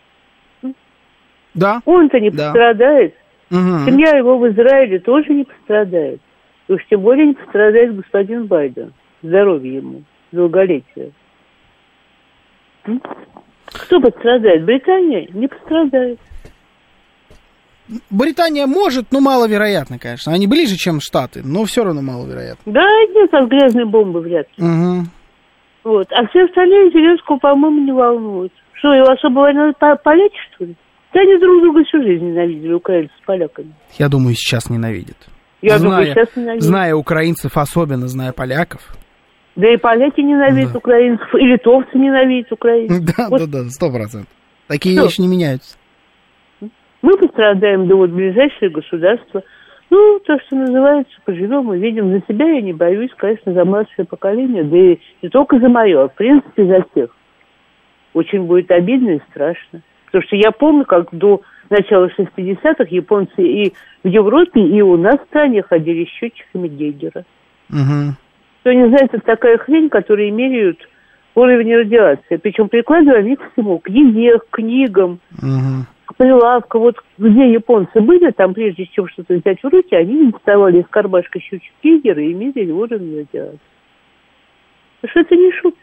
Да. Он-то не да. пострадает. Uh-huh. Семья его в Израиле тоже не пострадает. И уж тем более не пострадает господин Байден. Здоровья ему, долголетия. М? Кто пострадает? Британия не пострадает. Британия может, но маловероятно, конечно. Они ближе, чем Штаты, но все равно маловероятно. Да, нет, от грязной бомбы вряд ли. Угу. Вот. А все остальные Зеленского, по-моему, не волнуют. Что, его особо война поляки, что ли? Да они друг друга всю жизнь ненавидели, украинцы с поляками. Я думаю, сейчас ненавидят. Я зная, думаю, сейчас ненавидят. Зная украинцев, особенно зная поляков. Да и поляки ненавидят да. украинцев, и литовцы ненавидят украинцев. Да, вот. да, да, сто процентов. Такие что? вещи не меняются. Мы пострадаем, да вот ближайшее государство. Ну, то, что называется, поживем и видим. За себя я не боюсь, конечно, за младшее поколение, да и не только за мое, а в принципе за всех. Очень будет обидно и страшно. Потому что я помню, как до начала шестидесятых японцы и в Европе, и у нас в стране ходили с счетчиками Гейгера. Угу. Кто не знает, это такая хрень, которая меряют уровень радиации. Причем прикладывая они к всему, к еде, к книгам, угу. к прилавку. Вот где японцы были, там прежде чем что-то взять в руки, они доставали из кармашка счетчик Гейгера и мерили уровень радиации. Потому что это не шутки.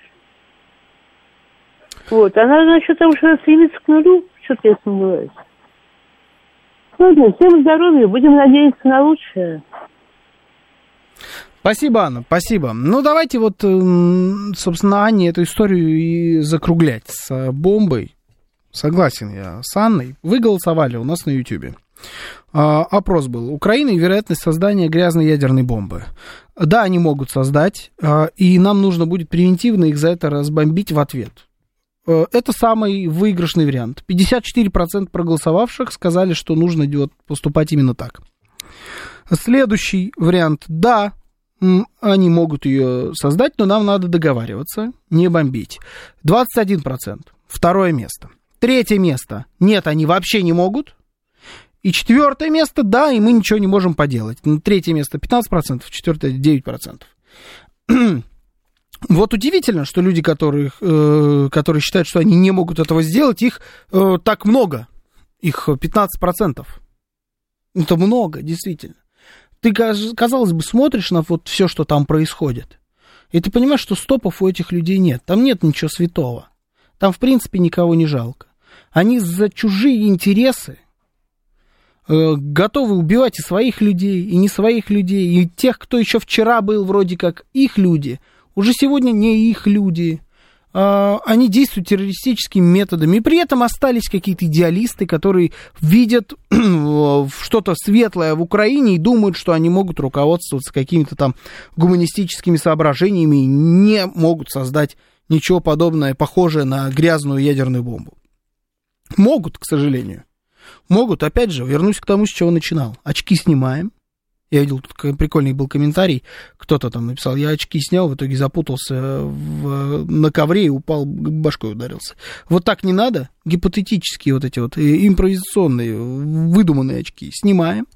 Вот, она насчет того, что она стремится к нулю, что-то я сомневаюсь. Ладно, всем здоровья, будем надеяться на лучшее. Спасибо, Анна, спасибо. Ну, давайте вот, собственно, Анне эту историю и закруглять с бомбой. Согласен я с Анной. Вы голосовали у нас на Ютьюбе. Опрос был. Украина и вероятность создания грязной ядерной бомбы. Да, они могут создать, и нам нужно будет превентивно их за это разбомбить в ответ. Это самый выигрышный вариант. пятьдесят четыре процента проголосовавших сказали, что нужно поступать именно так. Следующий вариант. Да, они могут ее создать, но нам надо договариваться, не бомбить. двадцать один процент. Второе место. Третье место. Нет, они вообще не могут. И четвертое место. Да, и мы ничего не можем поделать. Третье место пятнадцать процентов, четвертое девять процентов. Вот удивительно, что люди, которых, э, которые считают, что они не могут этого сделать, их э, так много. Их пятнадцать процентов. Это много, действительно. Ты, казалось бы, смотришь на вот все, что там происходит, и ты понимаешь, что стопов у этих людей нет. Там нет ничего святого. Там, в принципе, никого не жалко. Они за чужие интересы э, готовы убивать и своих людей, и не своих людей, и тех, кто еще вчера был вроде как их люди, уже сегодня не их люди. А, они действуют террористическими методами, и при этом остались какие-то идеалисты, которые видят что-то светлое в Украине и думают, что они могут руководствоваться какими-то там гуманистическими соображениями и не могут создать ничего подобное, похожее на грязную ядерную бомбу. Могут, к сожалению. Могут, опять же, вернусь к тому, с чего начинал. Очки снимаем. Я видел, тут прикольный был комментарий, кто-то там написал, я очки снял, в итоге запутался в, на ковре и упал, башкой ударился. Вот так не надо, гипотетические вот эти вот импровизационные, выдуманные очки снимаем,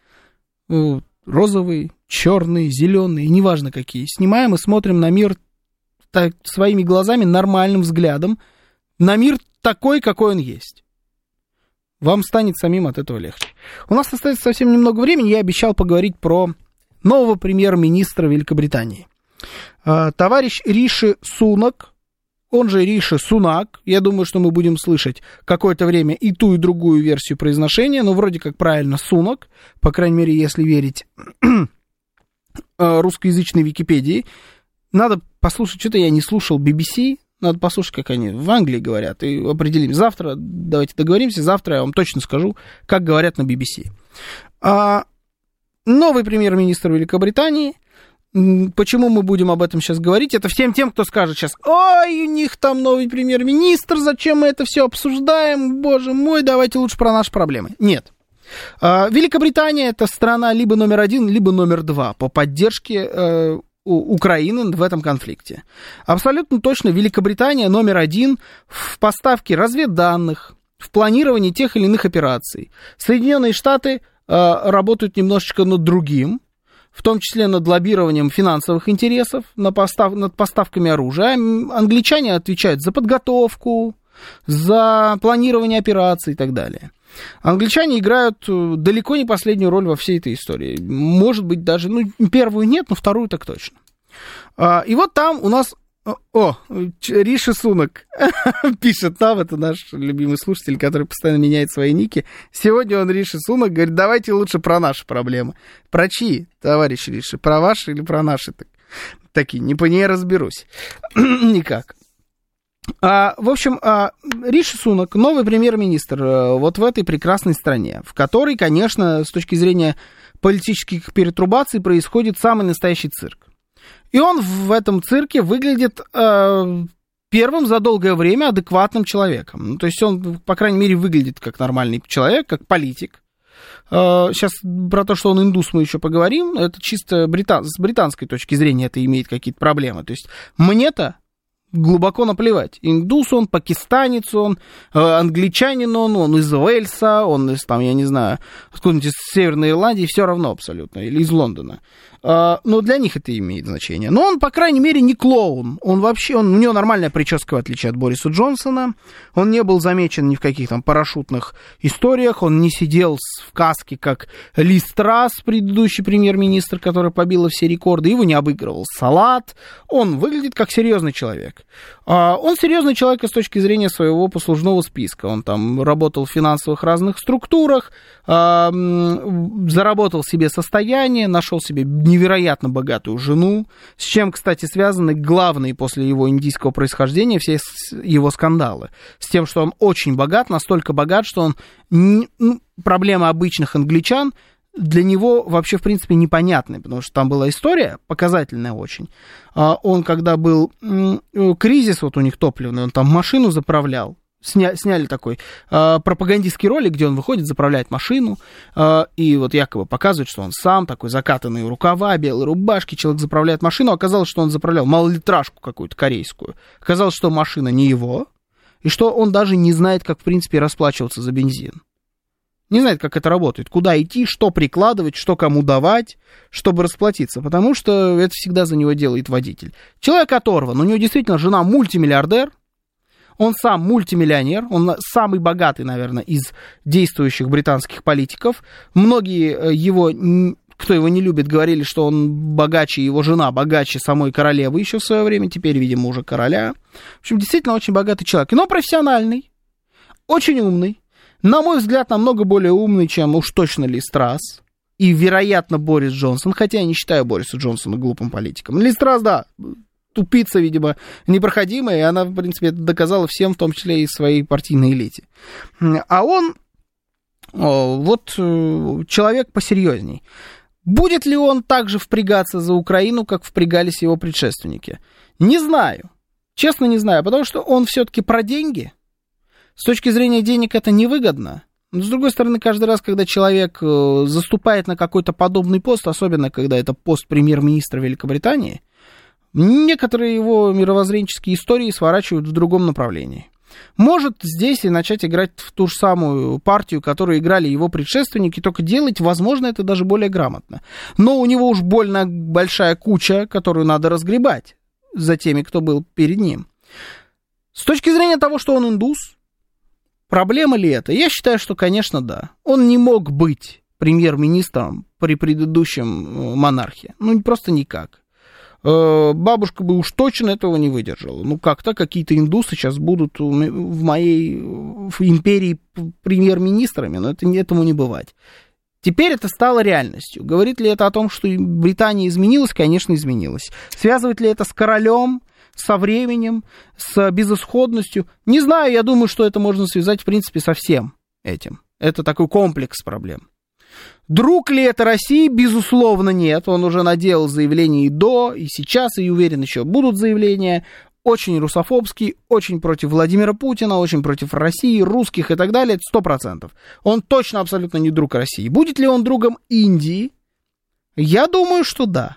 розовые, черные, зеленые, неважно какие, снимаем и смотрим на мир так, своими глазами, нормальным взглядом, на мир такой, какой он есть. Вам станет самим от этого легче. У нас остается совсем немного времени. Я обещал поговорить про нового премьер-министра Великобритании. Товарищ Риши Сунак, он же Риши Сунак. Я думаю, что мы будем слышать какое-то время и ту, и другую версию произношения, но вроде как правильно Сунак, по крайней мере, если верить русскоязычной Википедии. Надо послушать, что-то я не слушал би би си. Надо послушать, как они в Англии говорят, и определим. Завтра, давайте договоримся, завтра я вам точно скажу, как говорят на би би си. А, новый премьер-министр Великобритании. Почему мы будем об этом сейчас говорить? Это всем тем, кто скажет сейчас, ой, у них там новый премьер-министр, зачем мы это все обсуждаем, боже мой, давайте лучше про наши проблемы. Нет. А, Великобритания это страна либо номер один, либо номер два по поддержке э, Украины в этом конфликте. Абсолютно точно Великобритания номер один в поставке разведданных, в планировании тех или иных операций. Соединенные Штаты э, работают немножечко над другим, в том числе над лоббированием финансовых интересов, на постав, над поставками оружия. Англичане отвечают за подготовку, за планирование операций и так далее. Англичане играют далеко не последнюю роль во всей этой истории. Может быть, даже, ну, первую нет, но вторую так точно. И вот там у нас... О, Риши Сунак пишет там, это наш любимый слушатель, который постоянно меняет свои ники. Сегодня он, Риши Сунак, говорит, давайте лучше про наши проблемы. Про чьи, товарищ Риши? Про ваши или про наши? Такие, не по ней разберусь. Никак. А, в общем, а, Риши Сунак, новый премьер-министр а, вот в этой прекрасной стране, в которой, конечно, с точки зрения политических перетрубаций происходит самый настоящий цирк. И он в этом цирке выглядит э, первым за долгое время адекватным человеком. Ну, то есть он, по крайней мере, выглядит как нормальный человек, как политик. Э, сейчас про то, что он индус, мы еще поговорим. Это чисто британ, с британской точки зрения это имеет какие-то проблемы. То есть мне-то глубоко наплевать. Индус он, пакистанец он, э, англичанин он, он из Уэльса, он из, там, я не знаю, откуда-нибудь из Северной Ирландии, все равно абсолютно, или из Лондона. Э, но для них это имеет значение. Но он, по крайней мере, не клоун. Он вообще, он, у него нормальная прическа, в отличие от Бориса Джонсона. Он не был замечен ни в каких там парашютных историях, он не сидел в каске, как Ли Страс, предыдущий премьер-министр, который побил все рекорды, его не обыгрывал Салат. Он выглядит как серьезный человек. Он серьезный человек с точки зрения своего послужного списка. Он там работал в финансовых разных структурах, заработал себе состояние, нашел себе невероятно богатую жену, с чем, кстати, связаны главные после его индийского происхождения все его скандалы. С тем, что он очень богат, настолько богат, что он... Ну, проблема обычных англичан для него вообще, в принципе, непонятный, потому что там была история показательная очень. Он, когда был кризис, вот у них топливный, он там машину заправлял, сня, сняли такой пропагандистский ролик, где он выходит, заправляет машину, и вот якобы показывает, что он сам, такой закатанные рукава, белые рубашки, человек заправляет машину, оказалось, что он заправлял малолитражку какую-то корейскую, оказалось, что машина не его, и что он даже не знает, как, в принципе, расплачиваться за бензин. Не знает, как это работает, куда идти, что прикладывать, что кому давать, чтобы расплатиться, потому что это всегда за него делает водитель. Человек оторван, у него действительно жена мультимиллиардер, он сам мультимиллионер, он самый богатый, наверное, из действующих британских политиков. Многие его, кто его не любит, говорили, что он богаче, его жена богаче самой королевы еще в свое время, теперь, видимо, уже короля. В общем, действительно очень богатый человек, но профессиональный, очень умный. На мой взгляд, намного более умный, чем уж точно Ли Страс и, вероятно, Борис Джонсон, хотя я не считаю Бориса Джонсона глупым политиком. Ли Страс, да, тупица, видимо, непроходимая, и она, в принципе, это доказала всем, в том числе и своей партийной элите. А он, вот, человек посерьезней. Будет ли он также впрягаться за Украину, как впрягались его предшественники? Не знаю, честно не знаю, потому что он все-таки про деньги. С точки зрения денег это невыгодно. Но, с другой стороны, каждый раз, когда человек заступает на какой-то подобный пост, особенно когда это пост премьер-министра Великобритании, некоторые его мировоззренческие истории сворачивают в другом направлении. Может здесь и начать играть в ту же самую партию, которую играли его предшественники, только делать, возможно, это даже более грамотно. Но у него уж больно большая куча, которую надо разгребать за теми, кто был перед ним. С точки зрения того, что он индус, проблема ли это? Я считаю, что, конечно, да. Он не мог быть премьер-министром при предыдущем монархе. Ну, просто никак. Бабушка бы уж точно этого не выдержала. Ну, как-то какие-то индусы сейчас будут в моей в империи премьер-министрами, но это, этому не бывать. Теперь это стало реальностью. Говорит ли это о том, что Британия изменилась? Конечно, изменилась. Связывает ли это с королем? Со временем, с безысходностью. Не знаю, я думаю, что это можно связать, в принципе, со всем этим. Это такой комплекс проблем. Друг ли это России? Безусловно, нет. Он уже наделал заявлений и до, и сейчас, и уверен, еще будут заявления. Очень русофобский, очень против Владимира Путина, очень против России, русских и так далее. Это сто процентов. Он точно абсолютно не друг России. Будет ли он другом Индии? Я думаю, что да.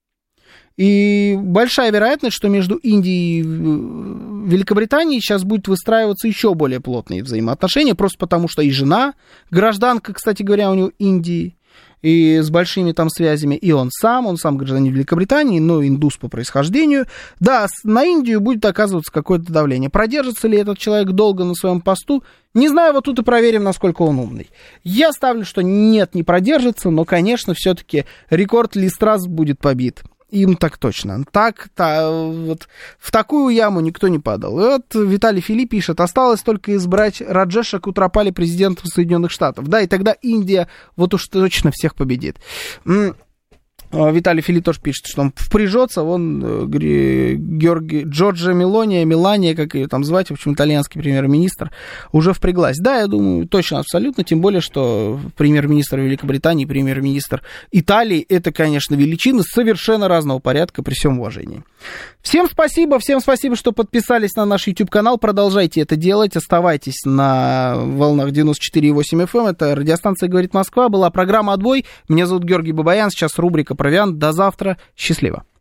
И большая вероятность, что между Индией и Великобританией сейчас будет выстраиваться еще более плотные взаимоотношения, просто потому что и жена, гражданка, кстати говоря, у него Индии, и с большими там связями, и он сам, он сам гражданин Великобритании, но индус по происхождению. Да, на Индию будет оказываться какое-то давление. Продержится ли этот человек долго на своем посту? Не знаю, вот тут и проверим, насколько он умный. Я ставлю, что нет, не продержится, но, конечно, все-таки рекорд Ли Страс будет побит. Им так точно. Так, та, вот, в такую яму никто не падал. И вот Виталий Филипп пишет, осталось только избрать Раджеша Кутрапали президентом Соединенных Штатов. Да, и тогда Индия вот уж точно всех победит. Виталий Филипп тоже пишет, что он впряжется, вон Георгий, Джорджа Мелония, Мелания, как ее там звать, в общем, итальянский премьер-министр, уже впряглась. Да, я думаю, точно, абсолютно, тем более, что премьер-министр Великобритании, премьер-министр Италии, это, конечно, величины совершенно разного порядка, при всем уважении. Всем спасибо, всем спасибо, что подписались на наш YouTube-канал, продолжайте это делать, оставайтесь на волнах девяносто четыре и восемь эф эм, это радиостанция «Говорит Москва», была программа «Отбой», меня зовут Георгий Бабаян, сейчас рубрика «Провиант», до завтра, счастливо.